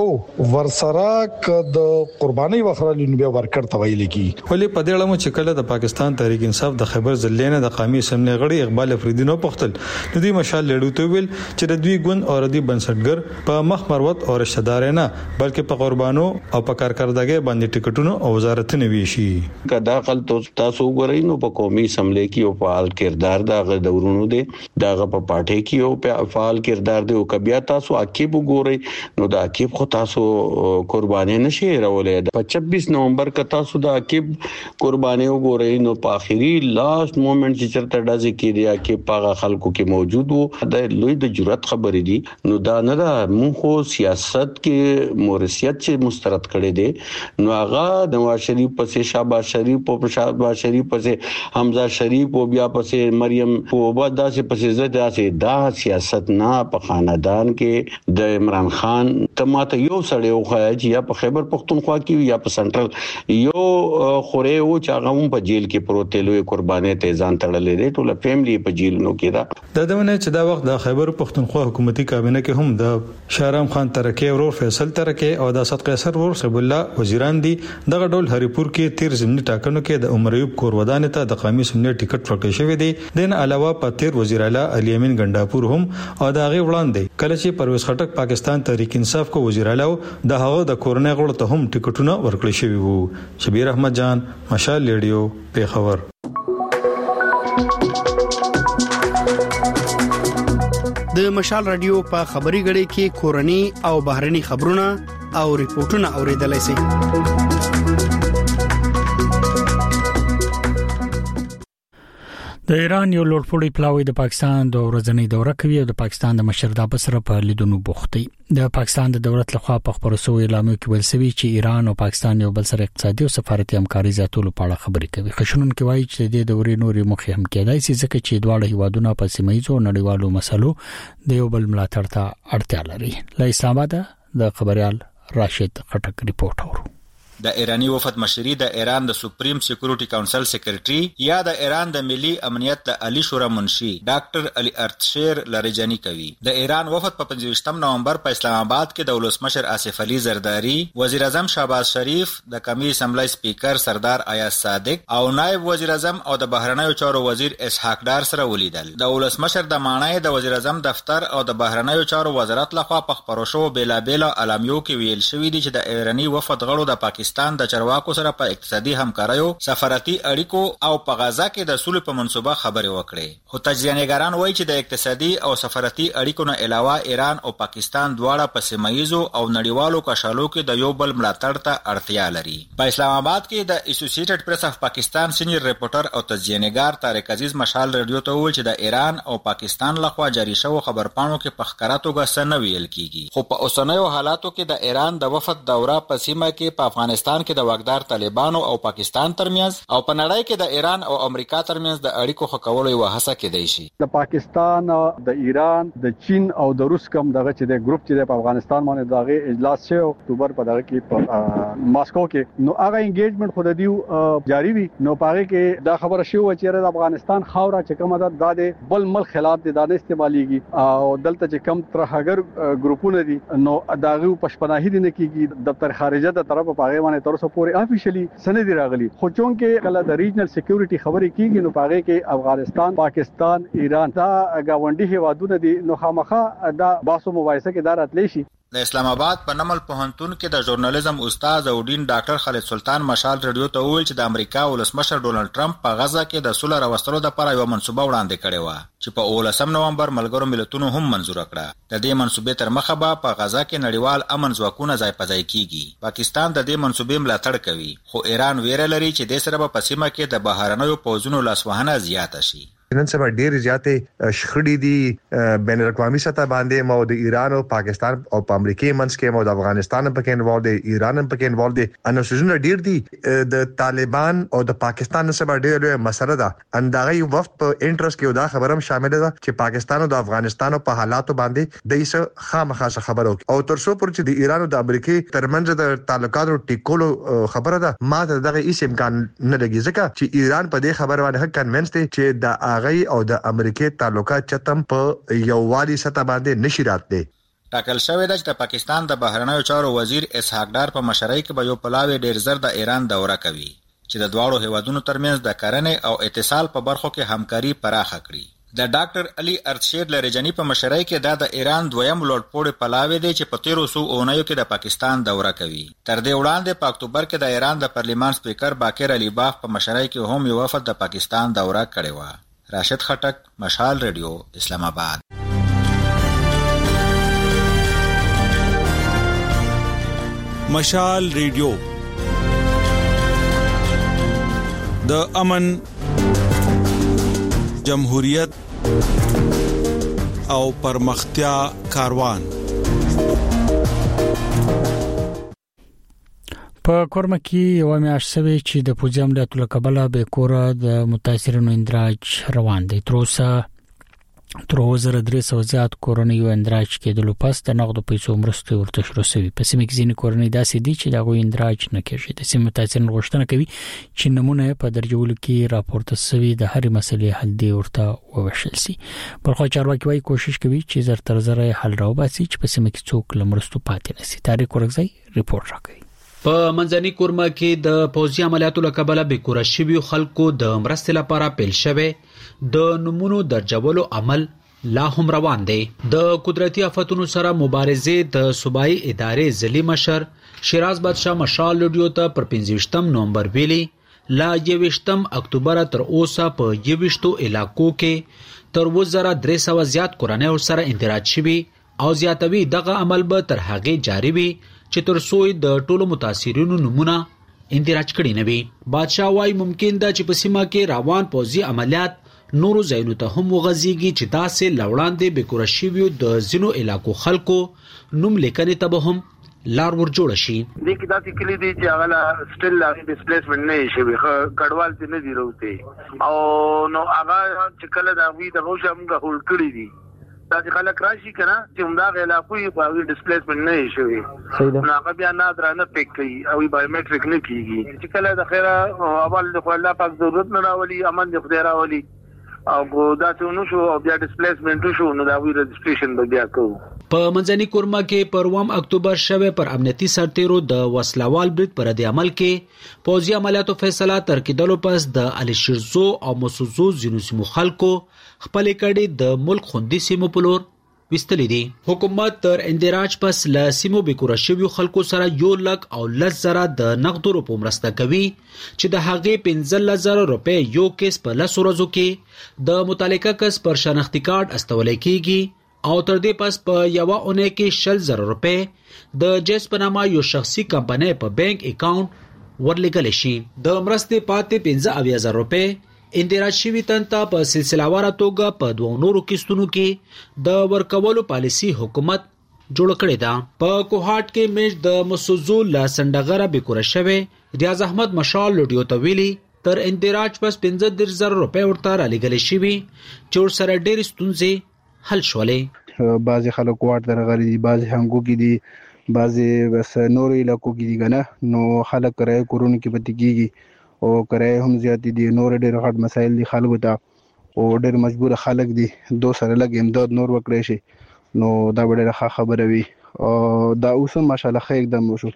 او ورسره ک د قرباني وخرالي نو بیا ورکړ تویل کی ولې په دې اړه چې کله د پاکستان تحریک انصاف د خیبر ضلع د قومي اسمبلی غړي اقبال افریدي نو پختل د دې مشال لړو ته ویل چې د دوی ګوند او د بنسټګر په مخ مروت او رشتہ دار نه بلکې په قربانو او په کارکردګۍ باندې ټیکټونو او وزارتونه ویشي کدا خل تاسو وګورئ نو په قومي اسمبلی کې او فعال کردار دا دورونو دي داغه په پارټي کې او فعال کردار دی او کبیا تاسو عقیب وګورئ نو دا عقیب خو تاسو قرباني نشي راولې په 26 نومبر ک تاسو دا عقیب قرباني وګورئ نو په اخیری لاست مومنت چې چرته دازي کې دی عقیب پاغه خلکو کې موجود وو د لوی د جرأت خبرې دي نو دا نه دا مونږ سیاست کې مورثیت چې مسترد کړي دي نو هغه نواز شریف پسې شهباز شریف او شهباز شریف پسې حمزه شریف او بیا پسې مریم او بعد داسې پسې زده دا سیاست نه په خاندان کې د عمران خان تماته یو سړی او خایي یا په خیبر پختونخوا کې یا په سنټرل یو خوره او چاغم په جیل کې پروت لوی قرباني ته ځان تړلې دي ټول فیملی په جیلونو کې دا دونه چې دا وخت د خیبر پختونخوا حکومتي کابینه کې هم د شهرام خان ترکی او فیصل ترکی او د اسد قیصر ور صبح الله وزیران دي دغه ډول هریپور کې 13 ضمني ټاکنو کې د عمر ایوب کور ودانه ته د قومي سمنه ټیکټ ورکړل شوی دی دین علاوه په 13 وزیر اعلی علي امین ګنداپور هم او د هغه وړاندې کله چې پرویز خټک پاکستان تحریک انصاف کو وزیر اعلی د هغه د کورنۍ غړو ته هم ټیکټونه ورکړل شوی وو شبیر احمد جان مشال ریډیو پیښور د مشال رادیو په خبري غړي کې کورني او بهرني خبرونه او ریپورتونه اوریدلای شئ د ایران یو لوړپوړی پلاوی د پاکستان د ورځنی دوره کوي او د پاکستان د مشر د بسره په لیدونو بوختي د پاکستان د دولت لخوا په خبرو سوې اعلان کې ویل شوی چې ایران او پاکستان یو بل سره اقتصادي او سفارتي همکاري زیاتولو په اړه خبرې کوي خشنون کې وایي چې د دورې نوري مخې هم کېدای شي ځکه چې دواړه هیوادونه په سیمایي او نړیوالو مسلو د یو بل ملاتړ ته اړتیا لري له اسلام آباد د خبريال راشد خټک ریپورت اورو د ایرانی وفد مشري د ایران د سپریم سکیورټي کونسل سیکریټري یا د ایران د ملي امنیت د علی شورا منشي ډاکټر علي ارتشیر لریجانی کوي د ایران وفد په 25 نومبر په اسلام آباد کې د ولسمشر آصف علي زرداری وزیر اعظم شهباز شریف د قومي اسمبلی سپیکر سردار ایاز صادق او نائب وزیر اعظم او د بهرنیو چارو وزیر اسحاق ډار سره ولیدل د ولسمشر د مانای د وزیر اعظم دفتر او د بهرنیو چارو وزارت لخوا په خبرو شو بیلابل الامیو کې ویل شوی دی چې د ایرانی وفد غړو د پاکستان د چارواکو سره په اقتصادي همکاریو سفارتي اړیکو او په غزا کې د سولې په منصوبه خبرې وکړي خو تجزیه‌نګاران وایي چې د اقتصادي او سفارتي اړیکو نه علاوه ایران او پاکستان دواړه په سیمایي او نړیوالو کشالو کې د یو بل ملاتړ ته اړتیا لري په اسلام آباد کې د اسوسییټډ پریس اف پاکستان سینیئر ریپورټر او تجزیه‌نګار طارق عزیز مشال رادیو ته وویل چې د ایران او پاکستان لخوا جاری شوی خبرپاڼو کې په ښکاره توګه څه نه ویل کیږي خو په اوسنیو حالاتو کې د ایران د وفد دوره په سیمه کې په افغانستان کې د واکدار طالبانو او پاکستان ترمنځ او په نړۍ کې د ایران او امریکا ترمنځ د اړیکو ښه کولو یو هڅه کېدای شي د پاکستان د ایران د چین او د روس کوم دغه چې د ګروپ چې په افغانستان باندې دغه اجلاس شو اکتوبر په دغه کې په ماسکو کې نو هغه انګیجمنت خو د دیو جاری وي نو پاره کې دا خبره شو چې د افغانستان خاوره چې کومه ده د بل ملک خلاف د دانه استعماليږي او دلته چې کم ترهګر ګروپونه دي نو دغه پښپناهي دي نه کیږي دفتر خارجه د طرف په هغه باندې تر اوسه پورې افیشلی سند راغلي خو چون کې کله د ریجنل سکیورټي خبرې کیږي نو پاره کې افغانستان پاکستان ایران دا گاونډي هیوادونه دي نو خامخا دا باسو مباحثه کې دارت لشي د اسلام آباد په نمل پوهنتون کې د ژورنالیزم استاد او ډین ډاکټر خالد سلطان مشال رادیو ته وویل چې د امریکا ولسمشر ډونلډ ټرمپ په غزا کې د صلح راوستلو لپاره یو منصوبه وړاندې کړې و چې په 19 نومبر ملګرو ملتونو هم منزور کړه د دې منصوبې تر مخه به په غزا کې نړیوال امن ځواکونه ځای په ځای کیږي پاکستان د دې منصوبې ملاتړ کوي خو ایران ویره لري چې د سره په سیمه کې د بهرنیو پوځونو لاسوهنه زیاته شي نن سبا ډېر زیاتې شخړې دي بین الاقوامي سطح باندې مو د ایران او پاکستان او په امریکای منځ کې مو د افغانستان په کې انوالو دي ایران په کې انوالو دي ان سوزونه ډېر دي د طالبان او د پاکستان سبا ډېر لوی مسله ده اندغه وفد په انټرست کې دا خبرم شامل ده چې پاکستان او د افغانستان په حالاتو باندې دایسه خامخا خبرو او تر څو پر چې د ایران او د امریکای ترمنځ د تعلقاتو ټیکولو خبره ده ما دغه هیڅ امکان نه لګي ځکه چې ایران په دې خبره باندې کنوینس دي چې د او د امریکای تعلقات چتم په یووالي سطح باندې نشي راتلي ټاکل شوې ده چې د پاکستان د بهرنیو چارو وزیر اسحاق ډار په مشرۍ کې به یو پلاوی ډیر زر د ایران دوره کوي چې د دواړو هیوادونو ترمنځ د کرنې او اتصال په برخو کې همکاري پراخه کړي. د ډاکټر علي ارتشیر لریجانی په مشرۍ کې دا د ایران دویم لوړپوړی پلاوی دی چې په 1300 اونیو کې د پاکستان دوره کوي. تر دې وړاندې په اکتوبر کې د ایران د پارلیمان سپیکر باقر علی باف په مشرۍ کې هم یو وفد د پاکستان دوره کړې و. راشد خټک، مشال ریډیو، اسلام آباد. مشال ریډیو د امن، جمهوریت او پرمختیا کاروان. په کورمه کې یو میاشت سوي چې د پوځي عملیاتو له کبله به کوره د متاثرینو اندراج روان دی. تر 300 زیات کورنۍ اندراج کېدلو پس د نقدو پیسو مرستې ورته شروع شوې. په سیمه کې ځینې کورنۍ داسې دي چې دغه اندراج نه کېږي. د سیمه متاثرین غوښتنه کوي چې نمونه په درجولو کې راپورته شوی د هرې مسلې حل دی ورته وویشل شي. بلخو چارواکي وايي کوشش کوي چې زر تر زر حل راوباسي چې په سیمه کې څوک لمرستو پاتې نشي. تاریخ ورغځي رپورت راکوي. په منځني کورمه کې د پوځي عملیاتو له کبله به کور شوی خلکو د مرستې لپاره پیل شوه. د نمونو درجولو عمل لا هم روان دی. د قدرتي آفتونو سره مبارزه د صوبایي ادارې ځلی مشر شیراز بادشاه مشال ریډیو ته پر 25 نومبر ویلي لا 21 اکتوبر تر اوسه په 21 علاقو کې تر 2300 زیات کورنۍ سره اندراج شوي او زیاتوي دغه عمل به تر هغه جاری وي چې تر څو د ټولو متاثرینو نمونه اندراج کړي نه وي. بادشاه وايي ممکن ده چې په سیمه کې روان پوځي عملیات نورو ځایونو ته هم وغځيږي چې داسې لوړاندې به کور شي د زینو علاقو خلکو نوم لیکنې ته به هم لار ور جوړ شي. د کی داسې کلی دی چې هغه سټیل لاغي ډیسپلیسمنت نه شي کډوال ته نه دی راوته او نو هغه چې کله دا وی د غوښه موږ هول کړی دي دا خلک راشي کنه چې موږ علاقوي په ډیسپلیسمنت نه شي نو هغه بیا نادرانه پک کوي او بایومټریک نه کیږي چې کله د خیره اول د الله پاک ضرورت نه راولي امن د خدای راولي او دا څه نو شو او بیا ډیسپلیسمنت شو نو دا وی رجسټریشن به بیا کوو. په منځني کورمه کې پر 1 اکتوبر شوه پر امنیتي سرتیرو د وسلوال برید پر د عمل کې پوځي عملیاتو فیصله تر کېدلو پس د علي شیرزو او مسوزو زینو سیمو خلکو خپل کډي د ملک خوندي سیمو په لور وستلې دي. حکومت تر اندراج پس ل سیمو بکور شوی خلکو سره 1 لک او 10,000 د نقدو روپو مرسته کوي چې د هغې 15,000 روپے یو کیس په 10 ورځو کې د متعلقه کس پر شناختی کارت استول کیږي او تر دې پس په یو اونۍ کې 60,000 روپے د جیس په نامه یو شخصي کمپنۍ په بانک اکاونټ ورلګل شي. د مرستې پاتې 15,000 روپے اندراج شوی تنته په سلسله‌واره توګه په 2 نورو کیستونو کې د ورکولو پالیسی حکومت جوړ کړی دا. په کوهاټ کې مش د مسوزو لا سندغره بکور شوه ریاض احمد مشال لډیو ته ویلي تر اندراج پس 15,000 روپے ورته را لګل شوی چې سره ډېر ستونزې حل شولې. بعضی خلک واټ درغلي دي، بعضی هنګو کې دي، بعضی بس نور علاقو کې دي کنه نو خلک کرای کورونه کې پاتېږي او کرای هم زیات دي. نور ډېر غټ مسایل دي خلکو ته او ډېر مجبور خلک دي دو سره لګ امداد نور وکړي شي نو دا ډېر خبره وي او دا اوس ماشاءالله خیر دم وشو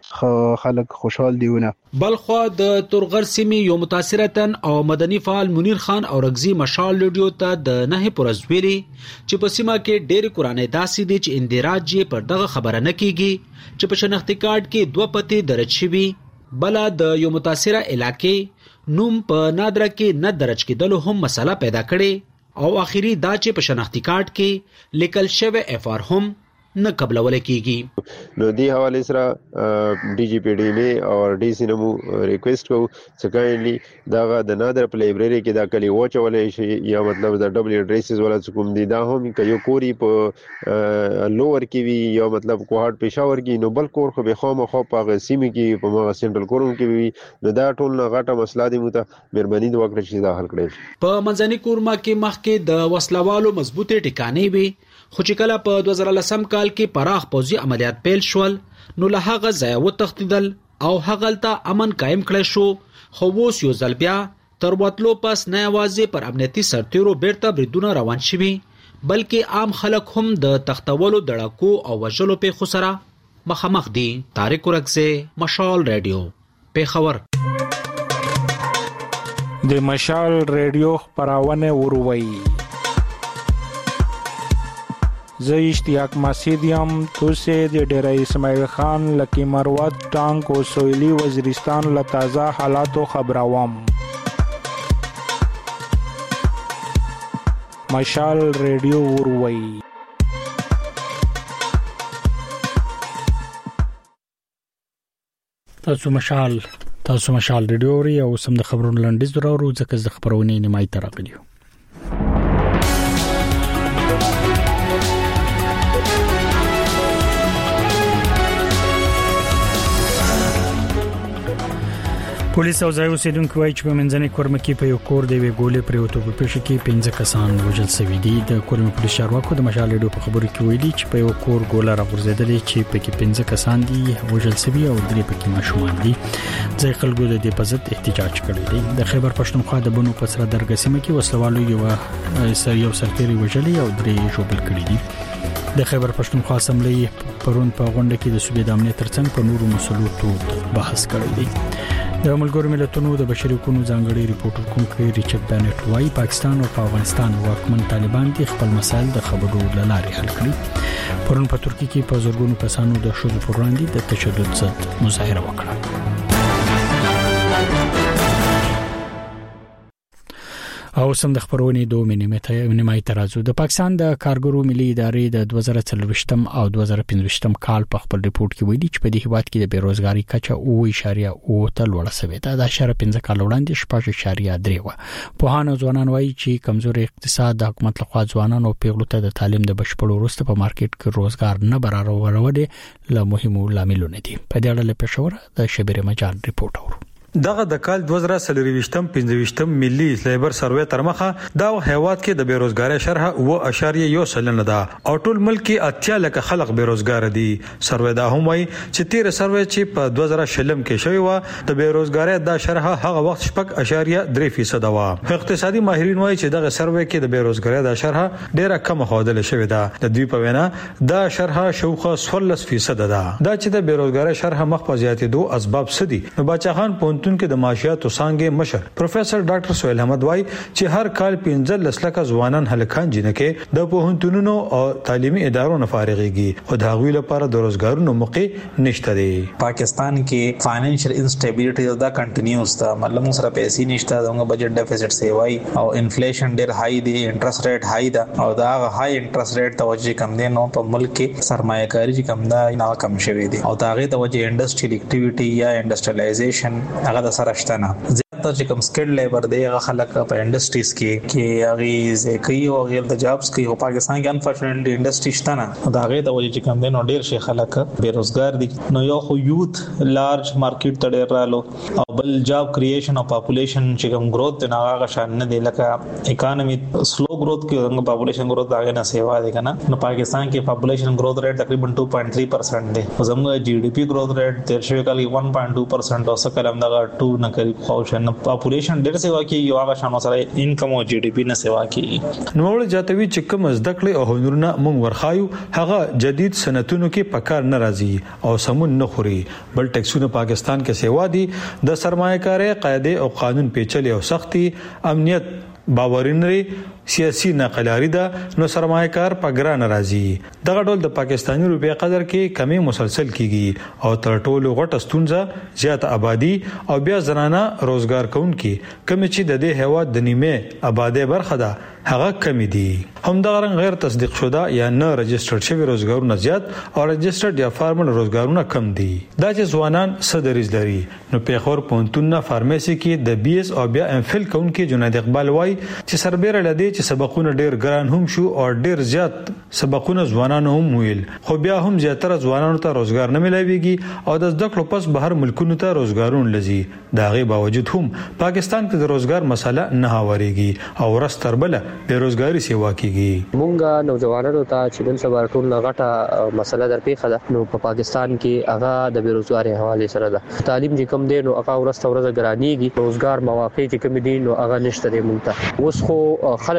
خلک خوشحال دیونه. بلخو د تورغر سیمې یو متاثرتن او مدني فعال منیر خان او رغزي مشال لډیو ته د نه پرز ویلي چې په سیمه کې ډېر کورانه داسې دي چې اندراج پر دغه خبره نه کیږي چې په شناختی کارت کې 2 پته درج شوی بلا د یو متاثره علاقې نوم په نادره کې نه درج کېدل هم مسله پیدا کړي او اخیری دا چې په شناختی کارت کې لیکل شوی اف آر هم نه قبلول کیږي. نو دی حواله سره ډي جی پی ډي نه او ډي سي نمو ریکوست کو چې کایندلی دا د نادر په لایبرری کې دا کلی وچولې شي یا مطلب د ډبل ایډریسز ولا کوم دي دا هم یو کوری په لوور کې وی یا مطلب کوهاټ پېښور کې نو بل کور خو به خو مخ په سیمه کې په مغه سنټرل کوروم کې وی نو دا ټول غټه مسله دي مته مهرباني د وکړه چې دا حل کړي. په منځني کورما کې مخکې د وسلوالو مضبوطه ټکانې وي خو چې کله په 2010 کال کې پراخ پوځي عملیات پیل شول نو له هغه ځای وتښتیدل او هغلته امن قائم کړی شو خو اوس یو ځل بیا تر وټلو پس نه یوازې پر امنیتي سرتیرو بیرته بریدونه روان شوي بلکې عام خلک هم د تختولو دړکو او وژلو په خسره مخامخ دي. طارق ورکزه، مشال رادیو، پیښور. د مشال رادیو خبرونه وروي. زه اشتیاق مسیدیم. توسه د ډیره اسماعیل خان لکی مروت ټانک او سویلی وزیرستان له تازه حالاتو خبروم. مشال رادیو وروي. تاسو مشال رادیو ری او سم د خبرونو لنډیز درو ځکه د خبرونه نیمای ترغلیو. پولیس او ځای اوسیدونکو وايي چې په منځنۍ کورمکي په یو کور د وی ګولې پریوتو په پیښه کې 15 کسان وژل شوي دي. د کورمې پولیس چارواکو د مشال رادیو په خبرو کې ویلي چې په یو کور ګوله راغورځېدلې چې پکې 15 کسان دي وژل شوي او 3 پکې ماشومان دي. ځای خلکو د دې په ضد احتجاج کړی دی. د خیبر پښتونخوا د بنو په سره درګه سیمه کې وسلوالو یو سرتيري وژلي او 3 ژوبل کړي دي. د خیبر پښتونخوا اسمبلی پرون په غونډه کې د صوبې د امنیت ترڅنګ په نورو مسلو ته بحث کړی دی. د ملګرو ملتونو د بشري حقوقو ځانګړي ریپورټر کوونکی ریچارډ بانټ وايي پاکستان او افغانستان واکمن طالبان دي خپل مسایل د خبرو لارې حل کړي. پرون په ترکیه کې په زورګونو کسانو د شذ پر وړاندې د تشدد ضد مظاهره وکړه. او سم د خبرونې 2 نیمه ترازو. د پاکستان د کارګرو ملي ادارې د 2024 او 2025 کال په خپل ریپورت کې ویلي چې په دې هیواد کې د بیروزګاری کچه 0.8 ته لوړه شوې ده. دا شر 15 کال وړاندې 6.3 و. په هانو ځوانان وایي چې کمزوري اقتصاد د حکومت لخوا ځوانانو او پیغلو ته د تعلیم د بشپړ وروسته په مارکیټ کې روزګار نه برابرول له مهمو لاملونو دي. په دې اړه له پېښور د شبیر مجال ریپورت اورو. دغه د کال 2023 ملي لیبر سروې تر مخه دا هیواد کې د بیروزګاری شرح 0.1% ده او ټول ملک کې 80 لک خلک بیروزګار دي. سروې دا هم وایي چې 13 سروې چې په 2020 کې شوی و د بیروزګاری د شرح هغه وخت 0.3% و. اقتصادي ماهرین وایي چې دغه سروې کې د بیروزګاری د شرح ډیره کم خوادل شوی ده. د دوی په وینا دا شرح شوخه 14% ده. دا چې د بیروزګاری شرح مخ په زیاتېدو اسباب سدي. نو باچا خان پونتون کې د معاشياتو څنګه مشر پروفیسور ډاکټر سہیل احمد وای چې هر کال 15 لک ځوانان هلکان جنکه د پوهنتونونو او تعلیمي ادارو نه فارغيږي او د غوی لپاره د روزګارونو موقع نشته دی. پاکستان کې فاینانشل انسټیبিলিټی دا کنټینیوس دا مطلب موږ سره پیسې نشته دغه بجټ ډیفیسټ سی وای او انفلیشن ډیر های دی انټرست ریټ های دا او دا های انټرست ریټ توجه کم دی نو په ملک کې سرمایه‌کاری چې کم دا نه کم شوی دی او دا غي توجه انډستریل اکټیویټي یا انډستریالایزیشن هغه د سرشتنه زیاتره چې کوم سکل لیبر دی هغه خلک په انډستریز کې هغه ځکه یو غیر د جابس کې او پاکستان کې انفورچونټلی انډستری شته نه دا غي د وجه چې کوم دی نو ډیر شي خلک بیروزګار دي. نو یو خو یوث لارج مارکیټ ته ډیر رالو او بل جاب کریشن او پاپولیشن چې کوم گروث نه هغه شان نه دی لکه اکانومي سلو گروث کې څنګه پاپولیشن گروث هغه نه سیوا دي کنه. نو پاکستان کې پاپولیشن گروث ریټ تقریبا 2.3% دی او زموږ جی ډی پی گروث ریټ تیر شوی کال 1.2% او سکلم دا 2 نه کوي خو شنه پاپولیشن ډیر سیوا کې یو هغه شانو سره انکم او جی ډی پی نه سیوا کې نو جاتوي چې کوم زده کړې او هنرونه مونږ ورخایو هغه جدید صنعتونو کې پکار ناراضي او سمون نه خوري بل ټیکسونه پاکستان کې سیوا دي د سرمایه‌کاري قاعده او قانون پیچلې او سختي امنیت باورینري سیاسي ناقلاری ده نو سرمایه‌کار په ګران راځي. دغه ډول د پاکستاني روپیا قدر کې کمی مسلسل کیږي او تر ټولو غټه ستونزه زیات آبادی او بیا زنانه روزګار کوونکي کم چې د دې هواد د نیمه آبادی برخه ده هغه کمی دي. همدغه رنګ غیر تصدیق شوه یا نه رجسټرډ شوی روزګارونه زیات او رجسټرډ یا فارمل روزګارونه کم دي. دا چې ځوانان صدریز لري نو پیښور پونتون فارمیسي کې د بي اس او بیا ام فل کونکي جنید اقبال وای چې سربېره لدی چې سبقونه ډیر ګران هم شو او ډیر زیات سبقونه ځوانانو هم ویل خو بیا هم زیاتره ځوانانو ته روزګار نه ملایويږي او د زده کړو پس بهر ملکونو ته روزګارون لزي. دا غي باوجود هم پاکستان کې د روزګار مسله نه هاوريږي او ورستر بل بیروزګاری سیوا کیږي. مونږه نوجوانانو ته چې دل سبا ټول غټه مسله درپېښه ده نو په پاکستان کې هغه د بیروزګاری حواله سره ده. تعلیم چې کم دی نو هغه ورسته ورځ ګرانیږي روزګار مواقع چې کم دي نو هغه نشته دی مونږ ته. اوس خو خلک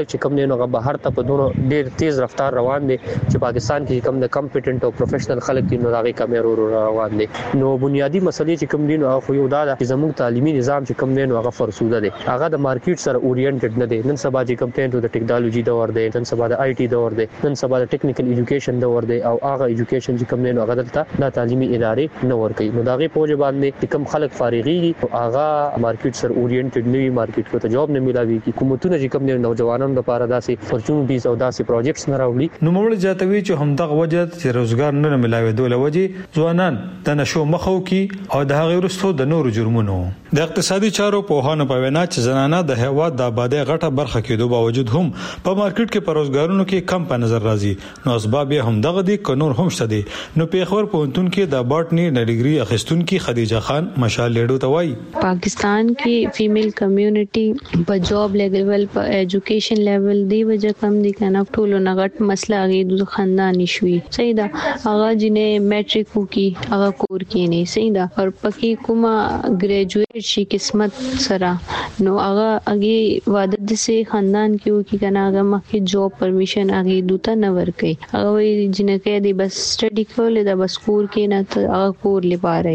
خلک چې کم نه بهر ته په دونو ډیر تیز رفتار روان دي چې پاکستان کې کم د کمپټنټ او پروفیشنل خلک دي نو هغه کمې روان دي. نو بنیادی مسلې چې کم دي نو خو یو دا چې زموږ تعلیمي نظام چې کم نه هغه فرسوده دي, هغه د مارکیټ سره اورینټډ نه دي. نن سبا چې کم ته د ټیکنالوژي دور دی, نن سبا د آی ټي دور دی, نن سبا د ټیکنیکل ایجوکیشن دور دی او هغه ایجوکیشن چې کم نه هغه دلته د تعلیمي ادارې نه ور کوي. نو دا غي پوجا باندې کم خلک فارغي هغه مارکیټ سره اورینټډ نه وي, مارکیټ کو ته جاب نه ملاوي کی کومتونه چې کم نوجوانانو لپاره داسې اپورچونټیز او داسې پروجیکټس نه راوړي. نو موږ جاتوي چې همدغه وجه چې روزګار نه ملاوي دوله وجه ځوانان د نشو مخو کی او د هغه ورستو د نورو جرمونو. د اقتصادي چارو په هانه په وینا چې زنانه د هیواد د آبادی غټه برخه کېدو باوجود هم په مارکیټ کې په روزګارونو کې کم په نظر راځي. نو اسباب هم دغه دي قانون هم شته دي. نو پیښور پوهنتون کې د باټنی ډیګري اخیستونکو خدیجه خان مشال لیډو ته وایي پاکستان کې فیمیل کمیونټي په جاب لیول په ایجوکیشن لیول دی وجه کم دي کنه ټولو نغټ مسله غي د خاندانی شوي. صحیح ده هغه جنې میټریک وکي هغه کور کې نه صحیح ده او پکې کومه ګریجویټ شي قسمت سره نو هغه اگې واده د سي خاندان کې وکي کنه هغه مخکې جاب پرمیشن هغه دوته نه ور کوي. هغه وی جنکه دی بس سټډي کول دا بس کور کې نه ته هغه کور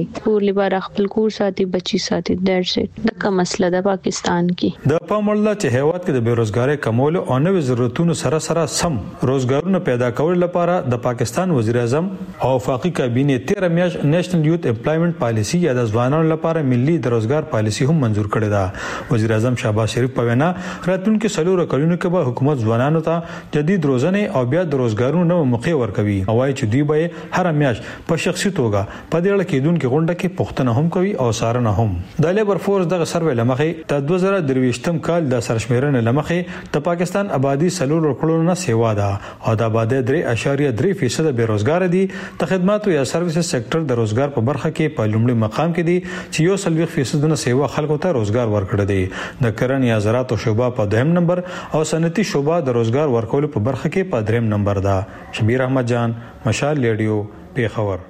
لپاره خپل کور ساتي بچي ساتي دیټس اټ. دغه مسله د پاکستان کې د پامړله چې هیواد کې د بیروزګاری کمول او نوې ضرورتونو سره سم روزګارونه پیدا کول لپاره د پاکستان وزیر اعظم او وفاقي کابینه 13 میاشت نېشنل یوث امپلایمنٹ پالیسی یا د ځوانانو لپاره ملي د روزګار پالیسی هم منزور کړې ده. وزیر اعظم شهباز شریف په وینا راتلونکو سلور کلونو کې به حکومت ځوانانو ته جدید روزنه او بیا د روزګارونو نوې موقع ورکوي او وايي چې دوی به هر میاشت په شخصي توګه په دې اړه کې دونکو غونډه کې پښتنه هم کوي او سارنه هم. د لیبر فورس دغه سروې لمخې د 2023م کال د سرشمیرنې لمخې د پاکستان آبادی سلور کلونو نه سیوا ده او د آبادی 3.3% بیروزګار دي. د خدماتو یا سرویسز سېکټر د روزګار په برخه کې په لومړي مقام کې دي چې 1.3% نه سیوا خلکو ته روزګار ورکړي دي. د کرنې یا زراعت شعبه په دویم نمبر او صنعتي شعبه د روزګار ورکولو په برخه کې په دریم نمبر ده. شبیر احمد جان مشال لیډیو پیښور.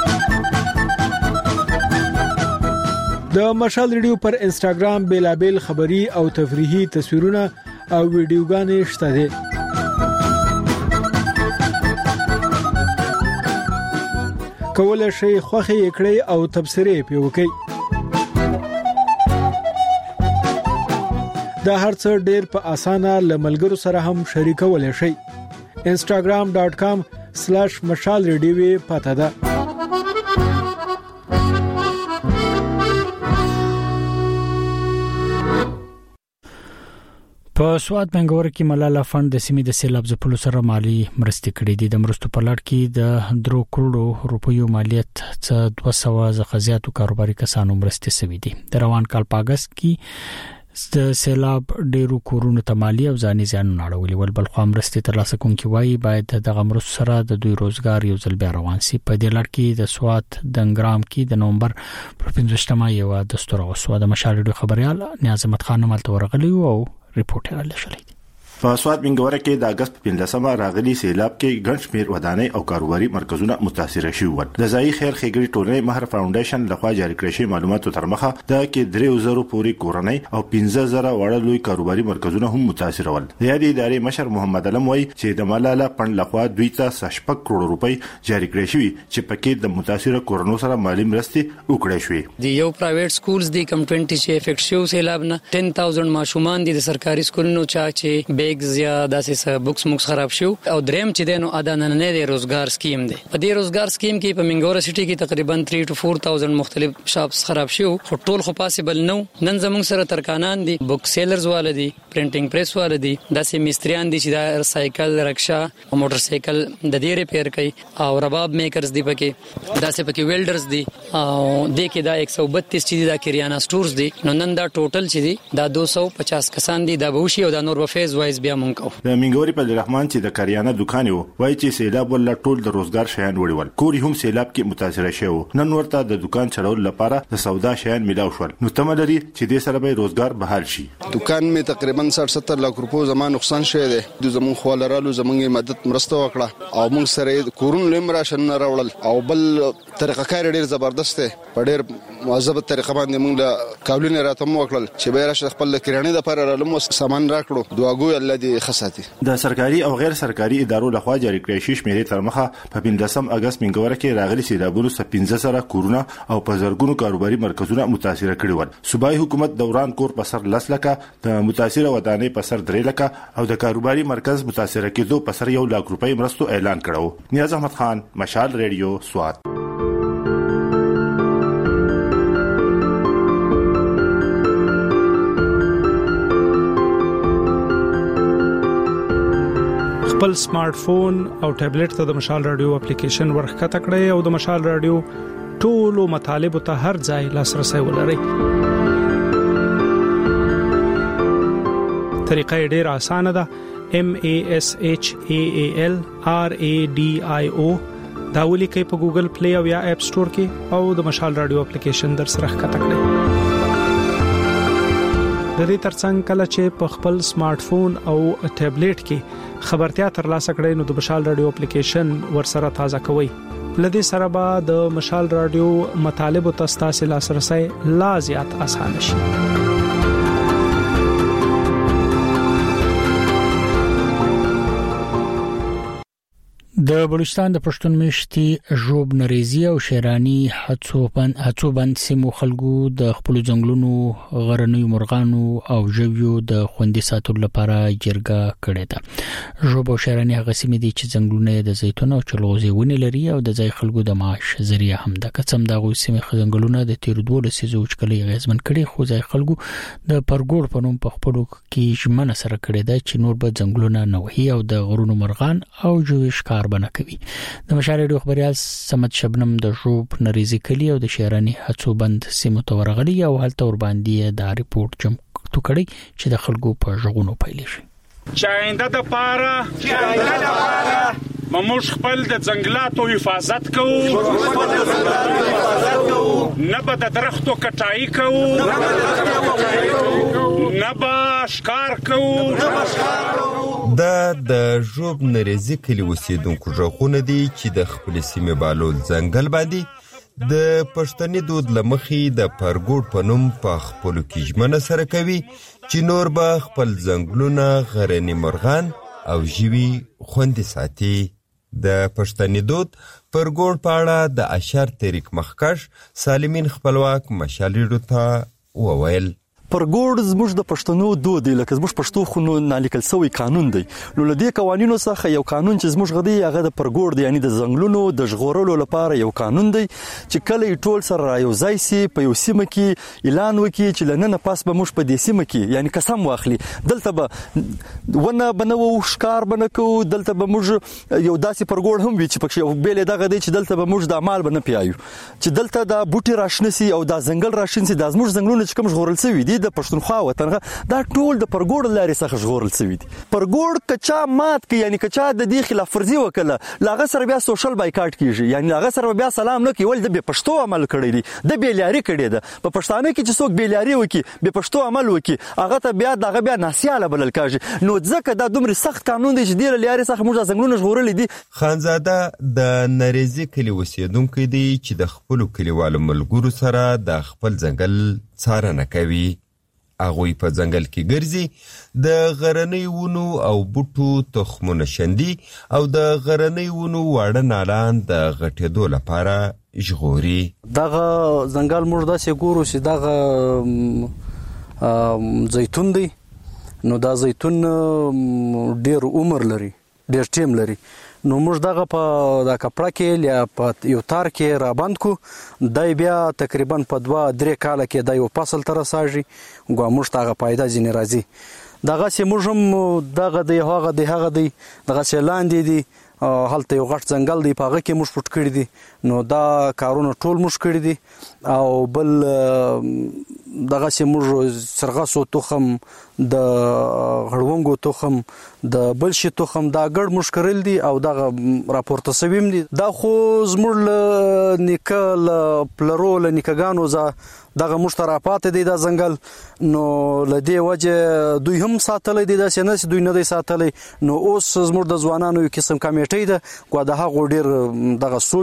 د مشال ریډیو پر انستګرام بیلابل خبری او تفریحي تصویرونه او ویډیوګانې شته دي. کولای شئ خوښي کړئ او تبصرې پې وکړئ. دا هرڅه ډېر په اسانه لملګرو سره هم شریکولای شئ. instagram.com/mashalradio پته ده. په سواد بنګور کې ملاله فند د سیمې د سیلاب ځپلو سره مالی مرستې کړې دي. د مرستو په لړ کې د 2 کروڑو روپیو مالیت څخه 200 زیاتو کاروباري کسانو مرستې سوي دي. د روان کال په اگست کې د سیلاب ډیرو کورونو ته مالی او ځاني زیان نړولې ول بل خو مرستې ترلاسه کوونکي وایي باید دغه مرستو سره د دوی روزګار یو ځل بیا روان شي. په دې لړ کې د سواد دنګرام کې د نومبر پر 15مه یو دستور اوسو د مشارډو خبريال نیاز احمد خان ملته ورغلی او ریپورټ را لښلې. په سواد بنګوره کې د اگست 15مه راغلي سیلاب کې ګڼ شمېر ودانۍ او کاروباري مرکزونه متاثر شوي ول. د ځایي خیر ښېګړې ټولنې مهر فاونډیشن لخوا جاری کړی شوی معلوماتو تر مخه د کې 3000 پورې کورنۍ او 15000 وړ لوی کاروباري مرکزونه هم متاثر ول. د یادې ادارې مشر محمد علم وایي چې د ملاله پند لخوا دوی ته 6 کروڑ روپۍ جاری کړی شوی چې پکې د متاثر کورنو سره مالی مرستې وکړې شوې. د یو پرایویټ سکولز د کم 20 چې افیکټ شو سیلاب نه 10000 ماشومان دي د سرکاري سکولونو چې بیگز یا داسې بوکس موږ خراب شو او دریم چې دینو ادانه نه دی روزګار سکیم دی. په دې روزګار سکیم کې په منګور سټي کې تقریبا 3 to 4000 مختلف شاپس خراب شو خو ټول خو پاسبل نو. نن زموږ سره ترکانان دي بوک سیلرز والدي پرینټینګ پریس والدي داسې مستریان دي چې دا سایکل رکشا او موټر سایکل د دې ریپیر کوي او رباب میکرز دي پکې داسې پکې ویلډرز دي او د کې دا 132 چې دا کریانا سٹورز دي. نو نن دا ټوټل چې دي دا 250 کسان دي دا بوشي او دا نور په فیز وایز بیا مونږ د منګوري په رحمان چې د کریانه دکان وو وایي چې سیلاب ول ټول د روزګار شیان وړول کوري هم سیلاب کې متاثر شوی. نن ورته د دکان چلول لپاره د سودا شیان ملاو شول. نو تملري چې د سره به روزګار بحال شي. دکان می تقریبا 60-70 لک روپو زمان نقصان شوی دی. د زمون خوالرالو زمونږه مدد مرسته وکړه او موږ سره کورون لمرا شن راوړل او بل طریقه کار ډیر زبردست دی. په ډیر مؤذب طریقه باندې موږ د کاولین راته مو وکړل چې به راشه خپل کریانه د پر رالم سامان راکړو دواګو الله دې خصاتي. د سرکاري او غیر سرکاري ادارو لخوا جاری کړی شوی شمیرې تر مخه په 15 اگست منګوره کې راغلي سیلابونو 15 سره کورونه او په زرګونو کاروباري مرکزونه متاثر کړي ول. صوبایي حکومت دوران کور په سر 10 لکه، د متاثر ودانۍ په سر 3 لکه او د کاروباري مرکز متاثر کېدو په سر 1 لک روپۍ مرستو اعلان کړو. نیاز احمد خان، مشال ریډیو، سوات. خپل سمارټ فون او ټابلیټ ته د مشال رادیو اپلیکیشن ورخته کړئ او د مشال رادیو ټولو مطالب ته هر ځای لاسرسي ولرئ. طریقه ډیره اسانه ده. MASHAAL RADIO دا ولیکئ په ګوګل پلی او یا اپ سٹور کې او د مشال رادیو اپلیکیشن در سره ښکته کړئ. د دې ترڅنګ کله چې په خپل سمارټ فون او ټابلیټ کې خبرتیا ترلاسه کړئ نو د مشال رادیو اپلیکیشن ورسره تازه کوئ. لدې سره به د مشال رادیو مطالب او تاسو لاسرسي لا زیات اسانه شي. د بلوچستان د پښتون میشتي ژوب نریزي او شیرانی هڅوبند سیمو خلکو د خپل ځنګلونو غرنیو مرغانو او ژویو د خوندي ساتلو لپاره جرګه کړې ده. ژوب او شیرانی هغه سیمې دي چې ځنګلونه د زیتون او چلغوزي ونې لري او د ځای خلکو د معاش ذریعہ هم ده. کڅم دغه سیمې ځنګلونه د تیر 2 لسیزو وچکلي غیزمن کړي خو ځای خلکو د پرګوړ په نوم په خپل کې ژمنه سره کړې ده چې نور به ځنګلونه نه وهي او د غرونو مرغان او ژوي ښکار بنه کوي. د مشال رادیو خبريال سمت شبنم د ژوب نریزي کلی او د شیرانی هڅوبند سیمو ته ورغلي او هلته ور باندې د ریپورت جمع کړي چې د خلکو په ژغونو پیل شي. چاینده د پاره موږ خپل د ځنګلاتو حفاظت کوو، نه به د درختو کټای کوو، نه به ښکار کوو. دا د ژوب نریزي کلی اوسیدونکو ژغونه دي چې د خپل سیمې بالول ځنګل باندې د پښتني دود لمخې د پرګوړ په نوم په خپل کې ژمنه سره کوي چې نور به خپل ځنګلونه غرني مرغان او ژوي خوندي ساتي. د پښتني دود پرګوړ په اړه د اشر طریق مخکش سالمین خپلواک مشالېړو ته وویل. پرګوړ زموږ د پښتنو دود دی، لکه زموږ پښتو خونو نالیکل سوی قانون دی. نو لدې قوانینو څخه یو قانون چې زموږ غدي هغه د پرګوړ دی، یعنی د ځنګلونو د ژغورلو لپاره یو قانون دی چې کله ټول سره یو ځای سي په یو سیمه کې اعلان وکړي چې لننه پاس به موږ په دې سیمه کې یعنی قسم واخلي دلته به ونه بنو ښکار بنکو، دلته به موږ یو داسې پرګوړ هم وي چې پکې بیل دغه دی چې دلته به موږ د اعمال بنه پیایو چې دلته د بوټي راشنسي او د ځنګل راشنسي د زموږ ځنګلونو چې کوم ژغورل سوي دي د پښتونخوا وطنغه دا ټول د پرګوړ لارې څخه ژغورل سوي دي. پرګوړ کچا مات کی یعنی کچا د دې خلاف ورزي وکړه لاغه سره بیا سوشل بایکاټ کیږي، یعنی لاغه سره بیا سلام نه کوي، ول د پښتو عمل کړی دی، د بیلاری کړی دی. په پښتانه کې چې څوک بیلاری وکي به پښتو عمل وکي هغه ته بیا دغه بیا ناسیاله بلل کاږي. نو ځکه دا دومره سخت قانون دی چې د لارې څخه موږ څنګه ژغورل دي. خانزاده د نریزي کلی اوسیدونکو دی چې د خپل کلیوالو ملګرو سره د خپل ځنګل څارنه کوي. هغوی په ځنګل کې ګرځي، د غرنۍ ونو او بوټو تخمونه شندي او د غرنۍ ونو واړه نالان د غټېدو لپاره ژغوري. دغه ځنګل موږ داسې ګورو چې دغه زیتون دی، نو دا زیتون ډېر عمر لري، ډېر ټیم لري. نو موږ دغه په د کپړه کې یا په یو تار کې را بند کو، دای بیا تقریبا په 2-3 کال کې د یو فصل تر ساجي ګو موږ تاغه پیدا ځینې راځي. دغه چې موږ هم دغه دی هغه دی دغه لاندې دی هلته یو غټ ځنګل دی په هغه کې موږ پټ کړی دي. نو دا کارونه ټول موږ کړی دي او بل دغه چې موږ سرغاسو تخم د غړونګو تخم د بلشي تخم دا ګډ موږ کړل دي او دغه راپورته سویم دي. دا خو زموږ نیکل پلرول نیکګانو دغه مشترکات دي دا ځنګل. نو لدی وجه دوی هم ساتلې دي دا سینس دوی نه دي ساتلې. نو اوس زموږ د ځوانانو یو قسم کمیټې ده کو د هغه ډیر دغه سوچ دی او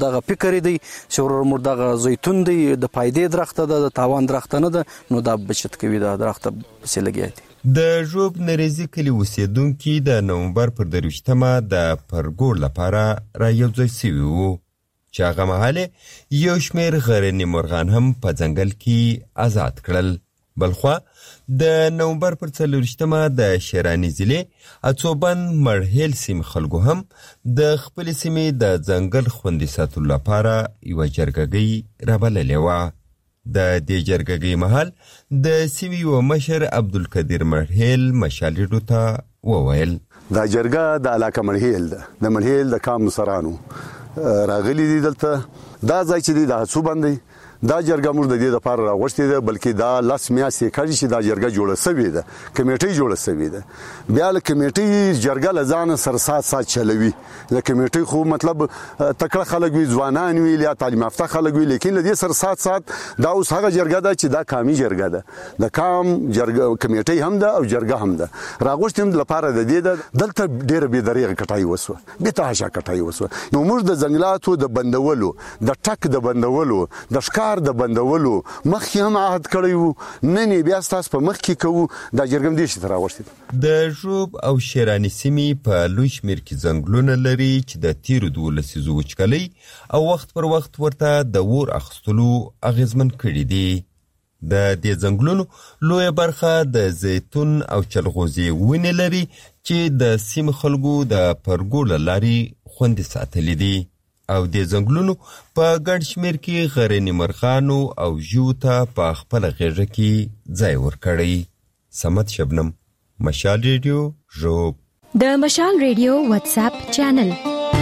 دغه فکر دی چې ورور مور دغه زیتون دی د فائدې درخت ده د تاوان درخت نه ده نو دا بچت کوي دا درخت پسې لګیا دي د ژوب نریزي کلي اوسیدونکي د نومبر پر 23مه د پرګور لپاره را یو ځای شوي وو چې هغه مهال یو شمېر غرني مرغان هم په ځنګل کې آزاد کړل. بلخوا د نومبر پر 24مه د شیراني ضلع اڅوبند مړهیل سیمې خلکو هم د خپلې سیمې د ځنګل خوندي ساتلو لپاره یوه جرګګۍ رابللې وه. د دې جرګګۍ مهال د سیمې یوه مشر عبدالقدیر مړهیل مشال ریډیو ته وویل دا جرګه د علاقه مړهیل ده د مړهیل د کام نصرانو راغلي دي دلته دا ځای چې دی د اڅوبند دی دا جرګه موږ د دې لپاره راغوښتې ده بلکې دا لاس میاشتې کړي چې دا جرګه جوړه شوې ده کمیټې جوړه شوې ده بیا له کمیټې جرګه له ځانه سره سات چلوي د کمیټې خو مطلب تکړه خلک وي ځوانان وي یا تعلیم یافته خلک وي لیکن له دې سره سات دا اوس هغه جرګه ده چې دا کامي جرګه ده د کام جرګه کمیټې هم ده او جرګه هم ده راغوښتم لپاره د دې ده دلته ډېر به دریغه کټای وسوه به تهاشا کټای وسوه نو موږ د ځنګلاتو د بندولو د ټک د بندولو د ښکار د بندولو مخکې هم عهد کړی وو نن بیا ستاسو په مخ کې کوو دا جرګه دې شي راوښتې د ژوب او شیراني سیمې په لوی شمېر کې ځنګلونه لري چې د تیرو 12 لسیزو وچکالۍ او وخت پر وخت ورته د اور اخیستلو اغیزمن کړي دي. د دې ځنګلونو لویه برخه د زیتون او چلغوزي ونې لري چې د سیمې خلکو د پرګور له لارې خوندي ساتلي دي او د ځنګلونو په ګډ شمېر کې غرني مرغانو او ژوو ته په خپله غېږه کې ځای ورکړی. سمت شبنم، مشال ریډیو، ژوب. د مشال ریډیو واتس اپ چینل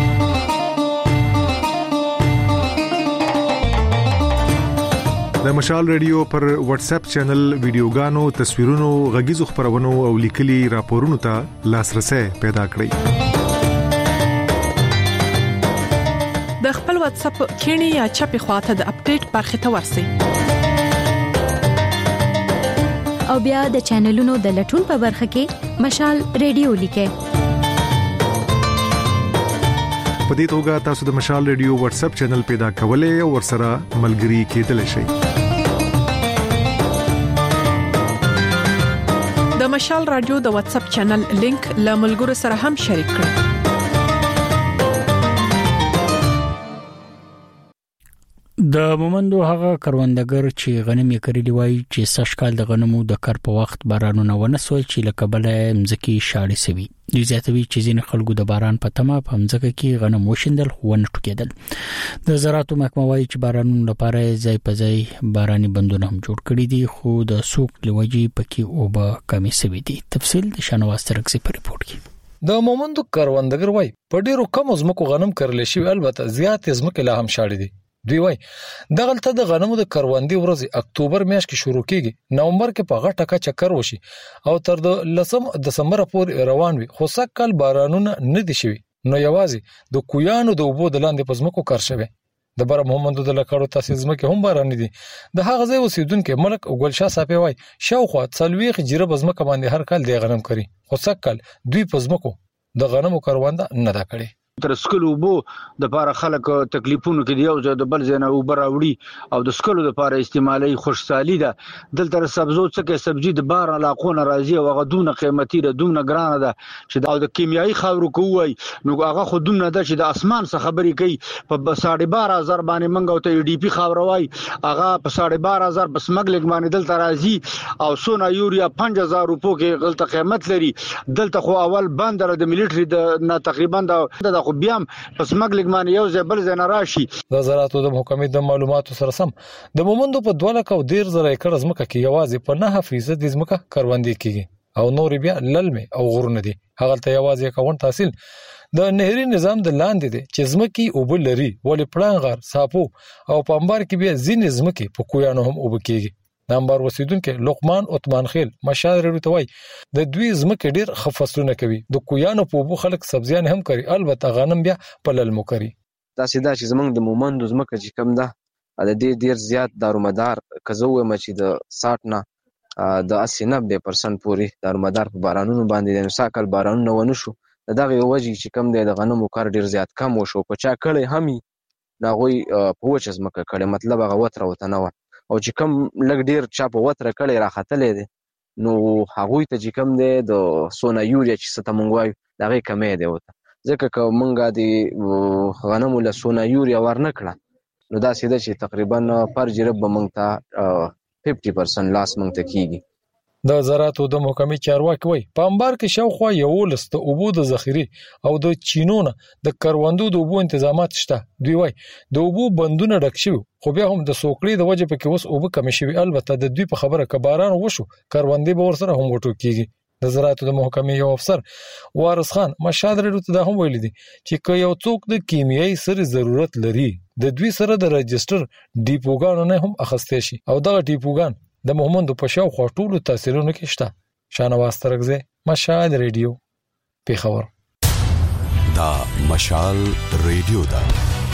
د مشال ریډیو پر واتس اپ چینل ویډیوګانو، تصویرونو، غږیزو خبرونو او لیکلي راپورونو ته لاسرسي پیدا کړئ. د خپل واتس اپ کینی یا چپی خواته د اپډیټ برخه ته ورسئ او بیا د چینلونو د لټون په برخه کې مشال ریډیو لیکئ. په دې توګه تاسو د مشال ریډیو واتس اپ چینل پیدا کولای او ورسره ملګري کېدلی شئ. د مشال رادیو د واتس اپ چینل لینک له ملګرو سره هم شریک کړئ. د مومندو هغه کروندګر چې غنم یې کرلی وای چې سږکال د غنمو د کار په وخت بارانونه ونسول چې لکه بل مزکی شاړې سوي دوی زیاتوي چې ځین خلکو د باران په تمه په مزګه کې غنم وشندل خو نه ټوکېدل. د زراعت محکمه وایي چې بارانونو لپاره ځای په ځای باراني بندونه هم جوړ کړي دي خو د سوق لوجي پکې اوبه کمی سوي دي. تفصیل د شنواز ترکزي په ریپورت کې. د مومندو کروندګر وای په ډیرو کم زمکو غنم کرل شي البته زیات زمکه لا هم شاړې دي. دوی وای دغلته د غنمو د کروندې ورځ اکتوبر میاشت کې شروع کیږي نومبر کې په غټه کا چکر وشي او تر د 10 دسمبر پورې روان وي خو سکل بارانونه نه دي شوي نو یوازې د کویانو د اوبو د لاندې پزمکو کار شوی د بر محمد د لکړو تاسیس مکه هم باران دي د هغه ځای اوسیدونکو ملک ګلشاه صاحب وای شاوخوا څلويخ جیره پزمکه باندې هر کال د غنم کری خو سکل دوی پزمکو د غنمو کرونده نه دا کړي. تر سکلو بو د لپاره خلک تکلیفونو کې دی او د بل ځای نه اوبر راوړي او د سکلو لپاره استعمالي خوشحالي ده دلته سبزو څخه سبزي د بار علاقونه راځي او غدونه قیمتي ده دونه ګرانه ده چې د کیمیاوي خاورو کوی نو هغه خودونه ده چې د اسمان څخه خبرې کوي په 12500 باندې منګو ته ډي پی خاور وای هغه په 12500 بس مګلګ باندې دلته راځي او سونا یوریا 5000 روپو کې غلطه قیمت لري دلته خو اول بندر د ملټري د تقریبا د خو بیا پس مګلګ باندې یو ځای بل ځای نه راشي. د زراعت د محکمې د معلوماتو سره سم د مومندو په 2.10 ایکړ ځمکه کې یوازې په 9% د ځمکه کروندې کیږي او نور بیا للمه او غرونه دي هغه ته یوازې 51 تحصیل د نهري نظام د لاندې دي چې ځمکې او بل لري ولې پړانغار صاپو او پامبار کې بیا ځینې ځمکې په کویانو هم او بکیږي. نمبر وسیدونکو لقمان عثمان خیل مشاعر روتوي د دوی زمکه ډیر خفصلونه کوي د کویانو په بو خلک سبزیان هم کوي البته غنم بیا په للمو کوي. تاسو دا چې زمنګ د مومندو زمکه چې کم ده د دې ډیر زیات دارومدار کزوه مچې د 60 نه د 80-90% پورې دارومدار په بارانونو باندې د ساکل بارانونو ونه شو دغه وجې چې کم دی د غنمو کار ډیر زیات کم وشو په چا کړي همي ناغوي په وچ ځمکه کړي، مطلب هغه وتره وته نه و، او چې کم لږ ډیر چا په وتره کړي راختلې دي نو هغوی ته چې کم دی د سونا یوریا چې څه ته مونږ وایو د هغې کمی دی ورته، ځکه که مونږ د غنمو له سونا یوریا ورنه کړه نو داسې ده چې تقریبا پر جرب به مونږ ته 50% لاس مونږ ته کېږي. د زراعتو د محکمې چارواکي وایي په انبار کې شاوخوا 11 د اوبو د ذخیرې او د چینونو د کروندو د اوبو تنظیمات شته. دوی وایي د اوبو بندونه ډک شوي، خو بیا هم د سوکړې د وجې پکې اوس اوبه کمې شوي. البته د دوی په خبره که باران وشو کروندې به ورسره هم وټو کېږي. د زراعتو د محکمې یو افسر وارث خان مشهد ریډیو ته دا هم ویلي دي چې که یو څوک د کیمیاوي سرې ضرورت لري د دوی سره د رجستر ډیپوګانو نه هم اخیستی شي، او دغه ډیپوګان د مومندو په شاوخوا ټولو تحصیلونو کې شته. شاهنواز ترکزی، مشهد ریډیو، پیښور. دا مشال ریډیو ده.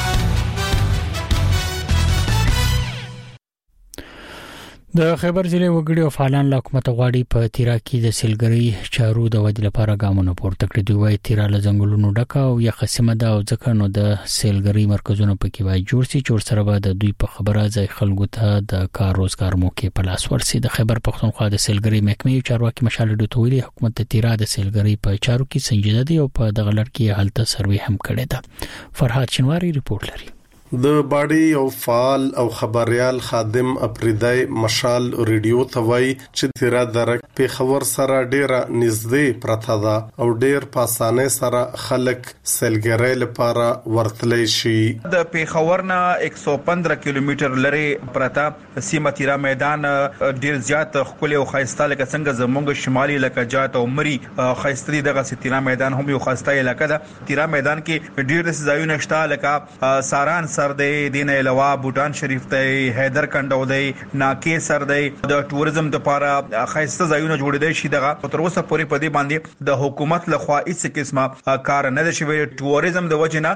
د خیبر ضلع وګړي او فعالان له حکومت غواړي په تیرا کې د سیلګرۍ چارو د ودې لپاره ګامونه پورته کړي. دوی وايي تیرا له ځنګلونو ډکه او یا قسمه ده او ځکه نو د سیلګرۍ مرکزونه پکې وای جوړ شي چې ورسره به د دوی په خبره ځای خلکو ته د کار روزګار موقع په لاس ورسي. د خیبر پختونخوا د سیلګرۍ محکمې چارواکي مشال ډوټ ویلي حکومت د تیرا د سیلګرۍ په چارو کې سنجیده دی او په دغه لړ کې حالت سروي هم کړی ده. فرهاد شنواری ریپورت لري. د باډي او فعال او خبريال خادم اپریدای مشال ریډیو ته وای چې تیرا درک په خبر سره ډیره نږدې پرته ده او ډیر په اسانه سره خلک سیلګرۍ لپاره ورتلې شي. د پیښور نه 115 کیلومتر لري پرته سیمه تیرا میدان ډیر زیات خپل او خاصه لکه څنګه زمونږ شمالي لکه جات او مری خاصتري دغه تیرا میدان هم یو خاصه علاقه ده. تیرا میدان کې ډیر ځایونه شته لکه ساران سر دی، دینه علاوه بوتان شریف دی، حیدر کندو دی، ناکې سر دی. د ټوریزم لپاره خاصه ځایونه جوړېدل شي. دغه تر اوسه پورې په دې باندې د حکومت لخوا هیڅ قسمه کار نه دی شوی. ټوریزم د وجنه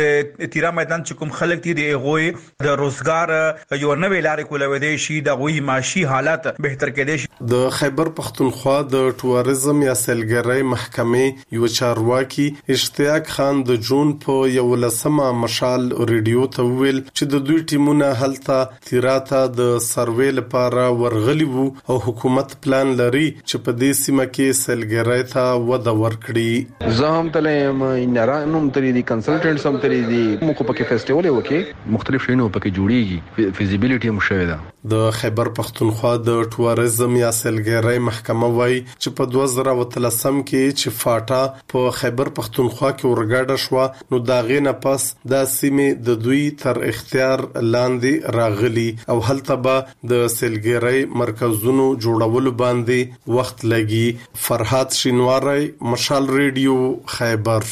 د تیرا میدان چې کوم خلک دي غوي د روزګار یو نوې لارې کولوي دي شي، د غوي معاشي حالت بهتر کېدي شي. د خیبر پختونخوا د ټوریزم یا سیلګرۍ محکمې یو چارواکي اشتیاق خان د جون په 11 مشال ریډیو ته ویل چې د دوی ټیمونه هلته تیراته د سروې لپاره ورغلي وو او حکومت پلان لري چې په دې سیمه کې سیلګرۍ ته وده ورکړي. زه هم تلم نرانم ترې دي کنسلټنټس هم ترې دي موږ پکې فیسټیوال وکي مختلف شینو پکې جوړیږي فیزیبিলিټي هم شوی ده. د خیبر پختونخوا د ټوریزم یا سیلګرۍ محکمه وایي چې په 2013 کې چې فاټا په خیبر پختونخوا کې ورګاډه شو نو دا غینه پس د سیمې د دوی تر اختیار لاندې راغلي او هلته به د سیلګرۍ مرکزونو جوړولو باندې وخت لګي. فرهاد شینواری، مشال ریډیو، خیبر.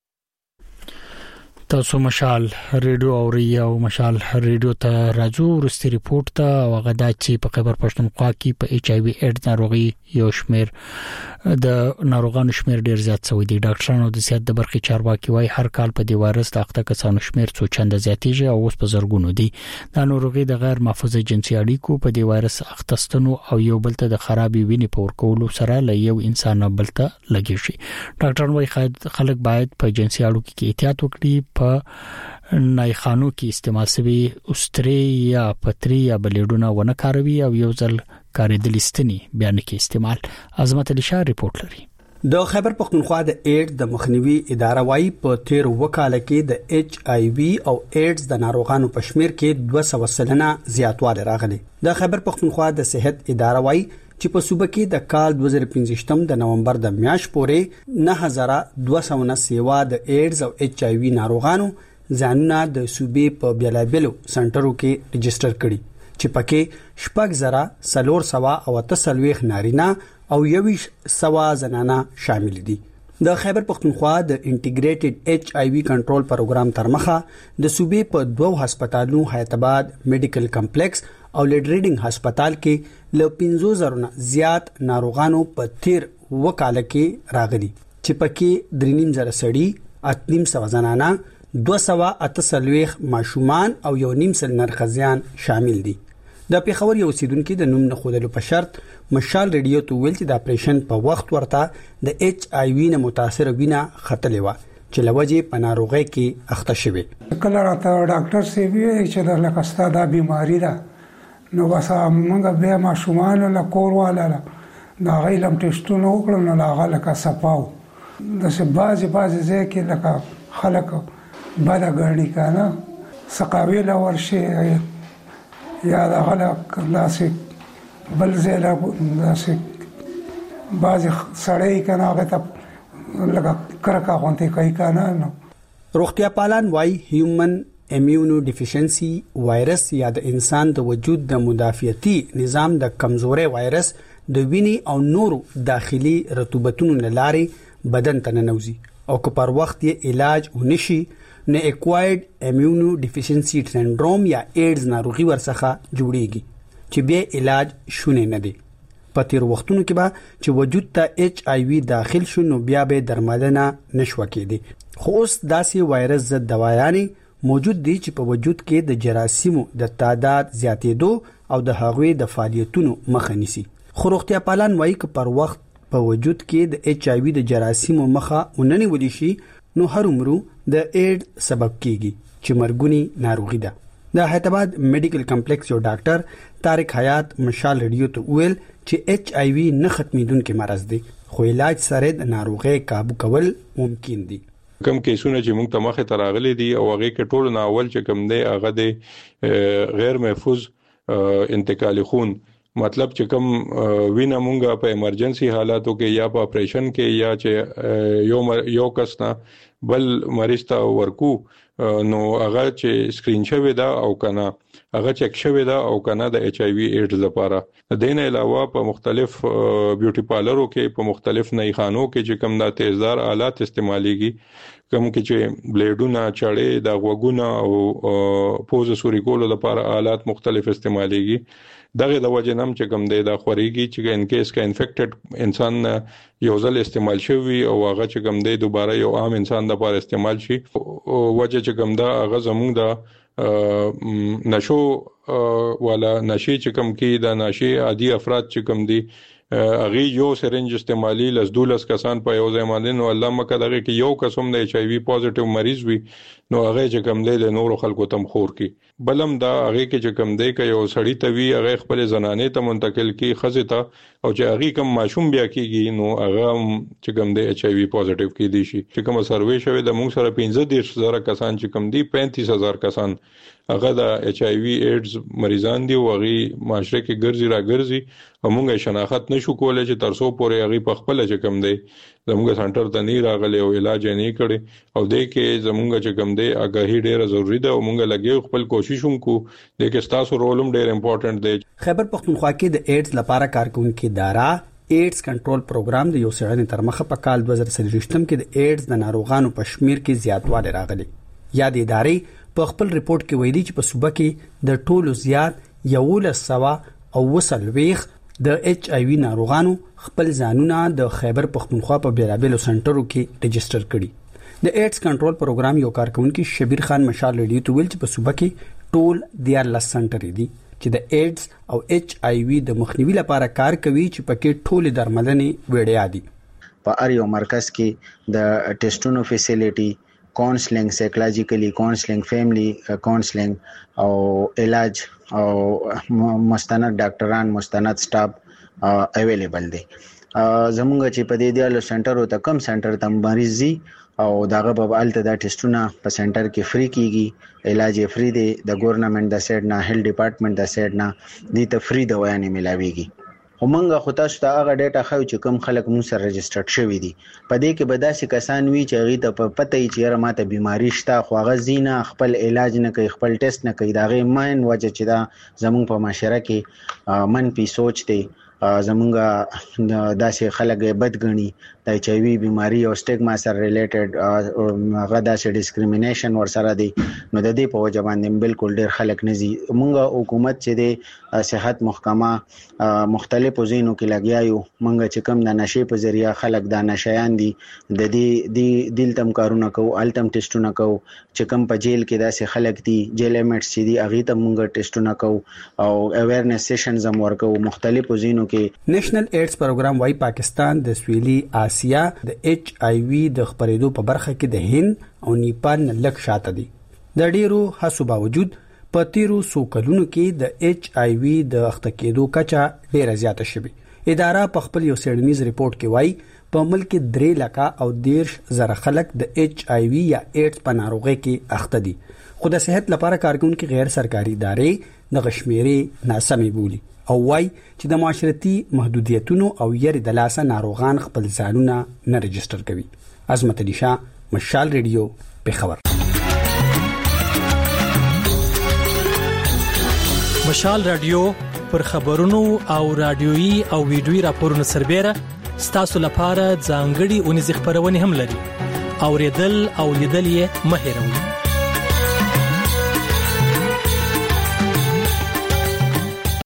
تاسو مشال ریډیو اوري او مشال ریډیو ته راځو ورستي ریپورت ته او غدا چې په خیبر پښتونخوا کې په ایچ ای وی ایډز ناروغي یو شمیر د ناروغانو شمیر ډیر زیات شوی دی. ډاکټرانو د صحت د برخې چارواکي وايي هر کال په دې وایرس د اخته کسانو شمیر څو چنده زیاتېږي او اوس په زرګونو دي. د ناروغي د غیر محفوظه جنسي اړیکو په دې وایرس اختستنو او یو بل ته د خرابې وینې په ورکولو سره له یو انسان بل ته لګي شي. ډاکټران وايي خلک باید په جنسي اړیکو کې احتیاط وکړي، په نایخانو کې استعمال شوی استری یا پتری یا بلیډونه ونه کاروي او یو ځل کاریدل استنی بیان کې استعمال. عظمت علی شاه ریپورت لري. د خیبر پختونخوا د ایډز د مخنیوي اداره وايي په تیر وکاله کې د ایچ ای وی او ایډز د ناروغانو په شمیر کې 200% زیاتوالی راغلی. د خیبر پختونخوا د صحت اداره وايي چې په صوبه کې د کال 2015 د نومبر د میاشت پورې 9200 سیوا د ایډز او ایچ ای وی ناروغانو ځانونه د صوبې په بیلابلو سنټرو کې رجسټر کړي چې پکې 4,490 نارینه او 1,000 زنانه شامل دي. د خیبر پختونخوا د انټیګریټډ ایچ ای وی کنټرول پروګرام ترمخه د صوبې په 2 هسپتالونو حیاتاباد میډیکل کمپلیکس او لیډ ریډینګ هسپتال کې له 50,000 زیات ناروغانو په تیر وکاله کې راغلي چې پکې 3,500 سړي، 8,500 زنانه، 248 ماشومان او 1,500 نرخزیان شامل دي. د پیښور یو اوسیدونکو د نوم نه خودلو په شرط مشال ریډیو ته ویل چې د اپریشن په وخت ورته د ایچ ای وی نه متاثر وینه خطلې و چې لوجې په ناروغي کې اخته شوی. کله راته ډاکټر سی وی چې د لکستا دا بیماری ده نو بس موږ بیا ماشومان له کور والا دا غیلم ټیسټونه وکړو نو هغه لکه صفاو د بعضی ځای کې لکه خلک بد غړي کنه سقاوي لا ورشي یا دا خلک داسې بل ځای لا داسې بعضی سړی کنه هغه ته لکه کرکا غونته کوي کنه نو. روغتیا پالان وايي هیومن امیونو ډیفیشنسي وایرس یا د انسان د وجود د مدافعتي نظام د کمزوري وایرس د وینې او نورو داخلي رطوبتونو لارې بدن ته ننوزي او که پر وخت یې علاج ونشي نه اکوایرډ امیونو ډیفیشنسي سنډروم یا ایډز ناروغي ورڅخه جوړيږي چې بیا علاج شونه نه دی. په تیر وختونو کې به چې وجود ته ایچ آی وی داخل شو نو بیا به درملنه نشو کېدی. خو اوس داسې وایرس ضد دوايانې موجود دي چې په وجود کې د جراثیمو د تعداد زیاتېدو او د هغوی د فعالیتونو مخه نیسي. خو روغتیا پالان وایي چې پر وخت په وجود کې د ایچ آی وی د جراثیمو مخه وننیول شي نو هرومرو د ایډ سبب کیږي چې مرګونی ناروغي ده. د حیدرآباد میډیکل کمپلیکس یو ډاکټر طارق حیات مشال ریډیو ته ویل چې ایچ آی وی نه ختمیدونکي مرض دی خو علاج سره د ناروغي قابو کول ممکن دي. کم کیسونه چې موږ ته مخه تراغلي دي او هغه کې ټول ناول چې کم دی هغه د غیر محفوظ انتقال خون مطلب چې کم وینا مونږه په ایمرجنسي حالاتو کې یا په اپریشن کې یا چې یو کس نه بل مریض ته ورکو نو هغه چې سکرین شوی دا او کنه هغه چک شوی دا او کنه د ایچ آی وی ایډز لپاره دین علاوه په مختلف بیوټي پارلرو کې په مختلف نایخانو کې چې کم دا تیزدار آلات استعماليږي کوم کې چې بلیډونه چړې د غوګونه او پوز سوري کولو لپاره آلات مختلف استعماليږي. دغه د وجه نم چې کوم دی دا خوريږي چې ان کیس کا انفیکټډ انسان یو ځل استعمال شوی او هغه چې کوم دی دوباره یو عام انسان د لپاره استعمال شي وجه چې کوم دا هغه زموږ د نشو ولا نشي چې کوم کې د نشي عادي افراد چې کوم دی اغه یو سرنج استعمالي لس دولس کسان په یو ځای باندې نو الله مکه دغه کې یو قسم د ایچ آی وی پوزټیو مریض وي نو هغه چې کوم دی د نورو خلکو تم خور کی بلم دا هغه کې چې کوم دی ک یو سړی ته وی هغه خپل زنانه ته منتقل کی خزه ته او چې هغه کم ماشوم بیا کیږي نو هغه چې کوم دی ایچ آی وی پوزټیو کی دي شي چې کوم سروې شوی د موږ سره 15000 کسان چې کوم دی 35000 کسان هغه د ایچ آی وی ایډز مریضان دي او هغه معاشره کې ګرځي را ګرځي او موږ شناخت نشو کولای چې ترسو پورې هغه په خپل چې کوم دی زموږ سنټر ته نه راغلي او علاج نه کړي او د کې زموږ چې کوم دی اګاهي ډیره ضروری ده او موږ لګي خپل کوشش وکړو د کې ستاسو رول هم ډیر امپورټنت دی. خیبر پختونخوا کې د ایډز لپاره کارکونکو اداره ایډز کنټرول پروګرام د یو سړی تر مخه په کال 2023 کې د ایډز د ناروغانو په شمیر کې زیاتوالی راغلی. یا د ادارې په خپل ریپورت کې ویلي چې په صوبه کې د ټولو زیات 1120 د ایچ آی وی ناروغانو خپل ځانونه د خیبر پختونخوا په بیلابېلو سنټرو کې ريجستره کړي. د ایډز کنټرول پروګرام یو کارکونکو شبیر خان مشال ریډیو ته ویل چې په صوبه کې ټول د 10 سنټر دي چې د ایډز او ایچ آی وی د مخنیوي لپاره کار کوي چې پکې ټول درملنې وړیا دي. په اړ یو مرکز کې د ټیسټونو فیسیلیټي کاونسلینګ سایکولوژیکلی کاونسلینګ فیملی کاونسلینګ او علاج او مستند ډاکټران مستند سټاف اویلیبل دي. زمونږ چې په دې ډول سنټرو ته کم سنټر ته مریضي او داغه په الته دا ټیسټونه په سنټر کې فری کیږي علاج فری دی د ګورنمنت د سایډ نه هیلث ډپارټمنت د سایډ نه دې ته فری دوايانې ملاويږي. همغه خو تاسو ته هغه ډیټا خو چې کوم خلک مو سره ريجسترډ شوی دي په دې کې به داسې کسان وي چې هغه ته په پته یې چې ماته بیماری شته خو هغه زینه خپل علاج نه کوي خپل ټیسټ نه کوي دا غي ماین وجه چې دا زموږ په معاشره کې منفي سوچ دی زمونږ داسې خلک بدګنی د ایچ آی وی بیماری او سټیګما سره ریلیټډ هغه داسې ډیسکریمینیشن ور سره دی نو د دې په وجه باندې بالکل ډیر خلک نزي مونږه حکومت چې د صحت محکمه مختلفو زینو کې لګیایو مونږ چې کم د نشي په ذریعہ خلک د نشيان دي د دې دلتم کارونه کو التم ټیسټونه کو چې کم په جیل کې داسې خلک دي جیل ایمټس چې دي هغه ته مونږ ټیسټونه کو او اویرنس سیشنز هم ورکو مختلفو زینو کې نېشنل ایډز پروګرام وايي پاکستان د سویلي آسیا د ایچ آی وی د خپرېدو په برخه کې د هند او نیپال نه لږ شاته دي. د ډیرو هڅو باوجود په تیرو څو کلونو کې د ایچ آی وی د اخته کېدو کچه ډیره زیاته شوې. اداره په خپل یو سیډنیز ریپورت کې وايي په ملک 3,13,000 خلک د ایچ آی وی یا ایډز په ناروغي کې اخته دي. خو د صحت لپاره کارکونکو غیر سرکاري ادارې د غشمیرې ناسمې بولي او وايي چې د معاشرتي محدودیتونو او یری د لاسه ناروغان خپل ځانونه نه ريجستر کوي. عظمت علي شاه، مشال ریډیو، پیښور. مشال رادیو پر خبرونو او رادیويي او ویډیويي راپورونو سربېره ستاسو لپاره ځانګړي اونیز خبرونه هم لري. اوریدل او لیدل یې مه هېروئ.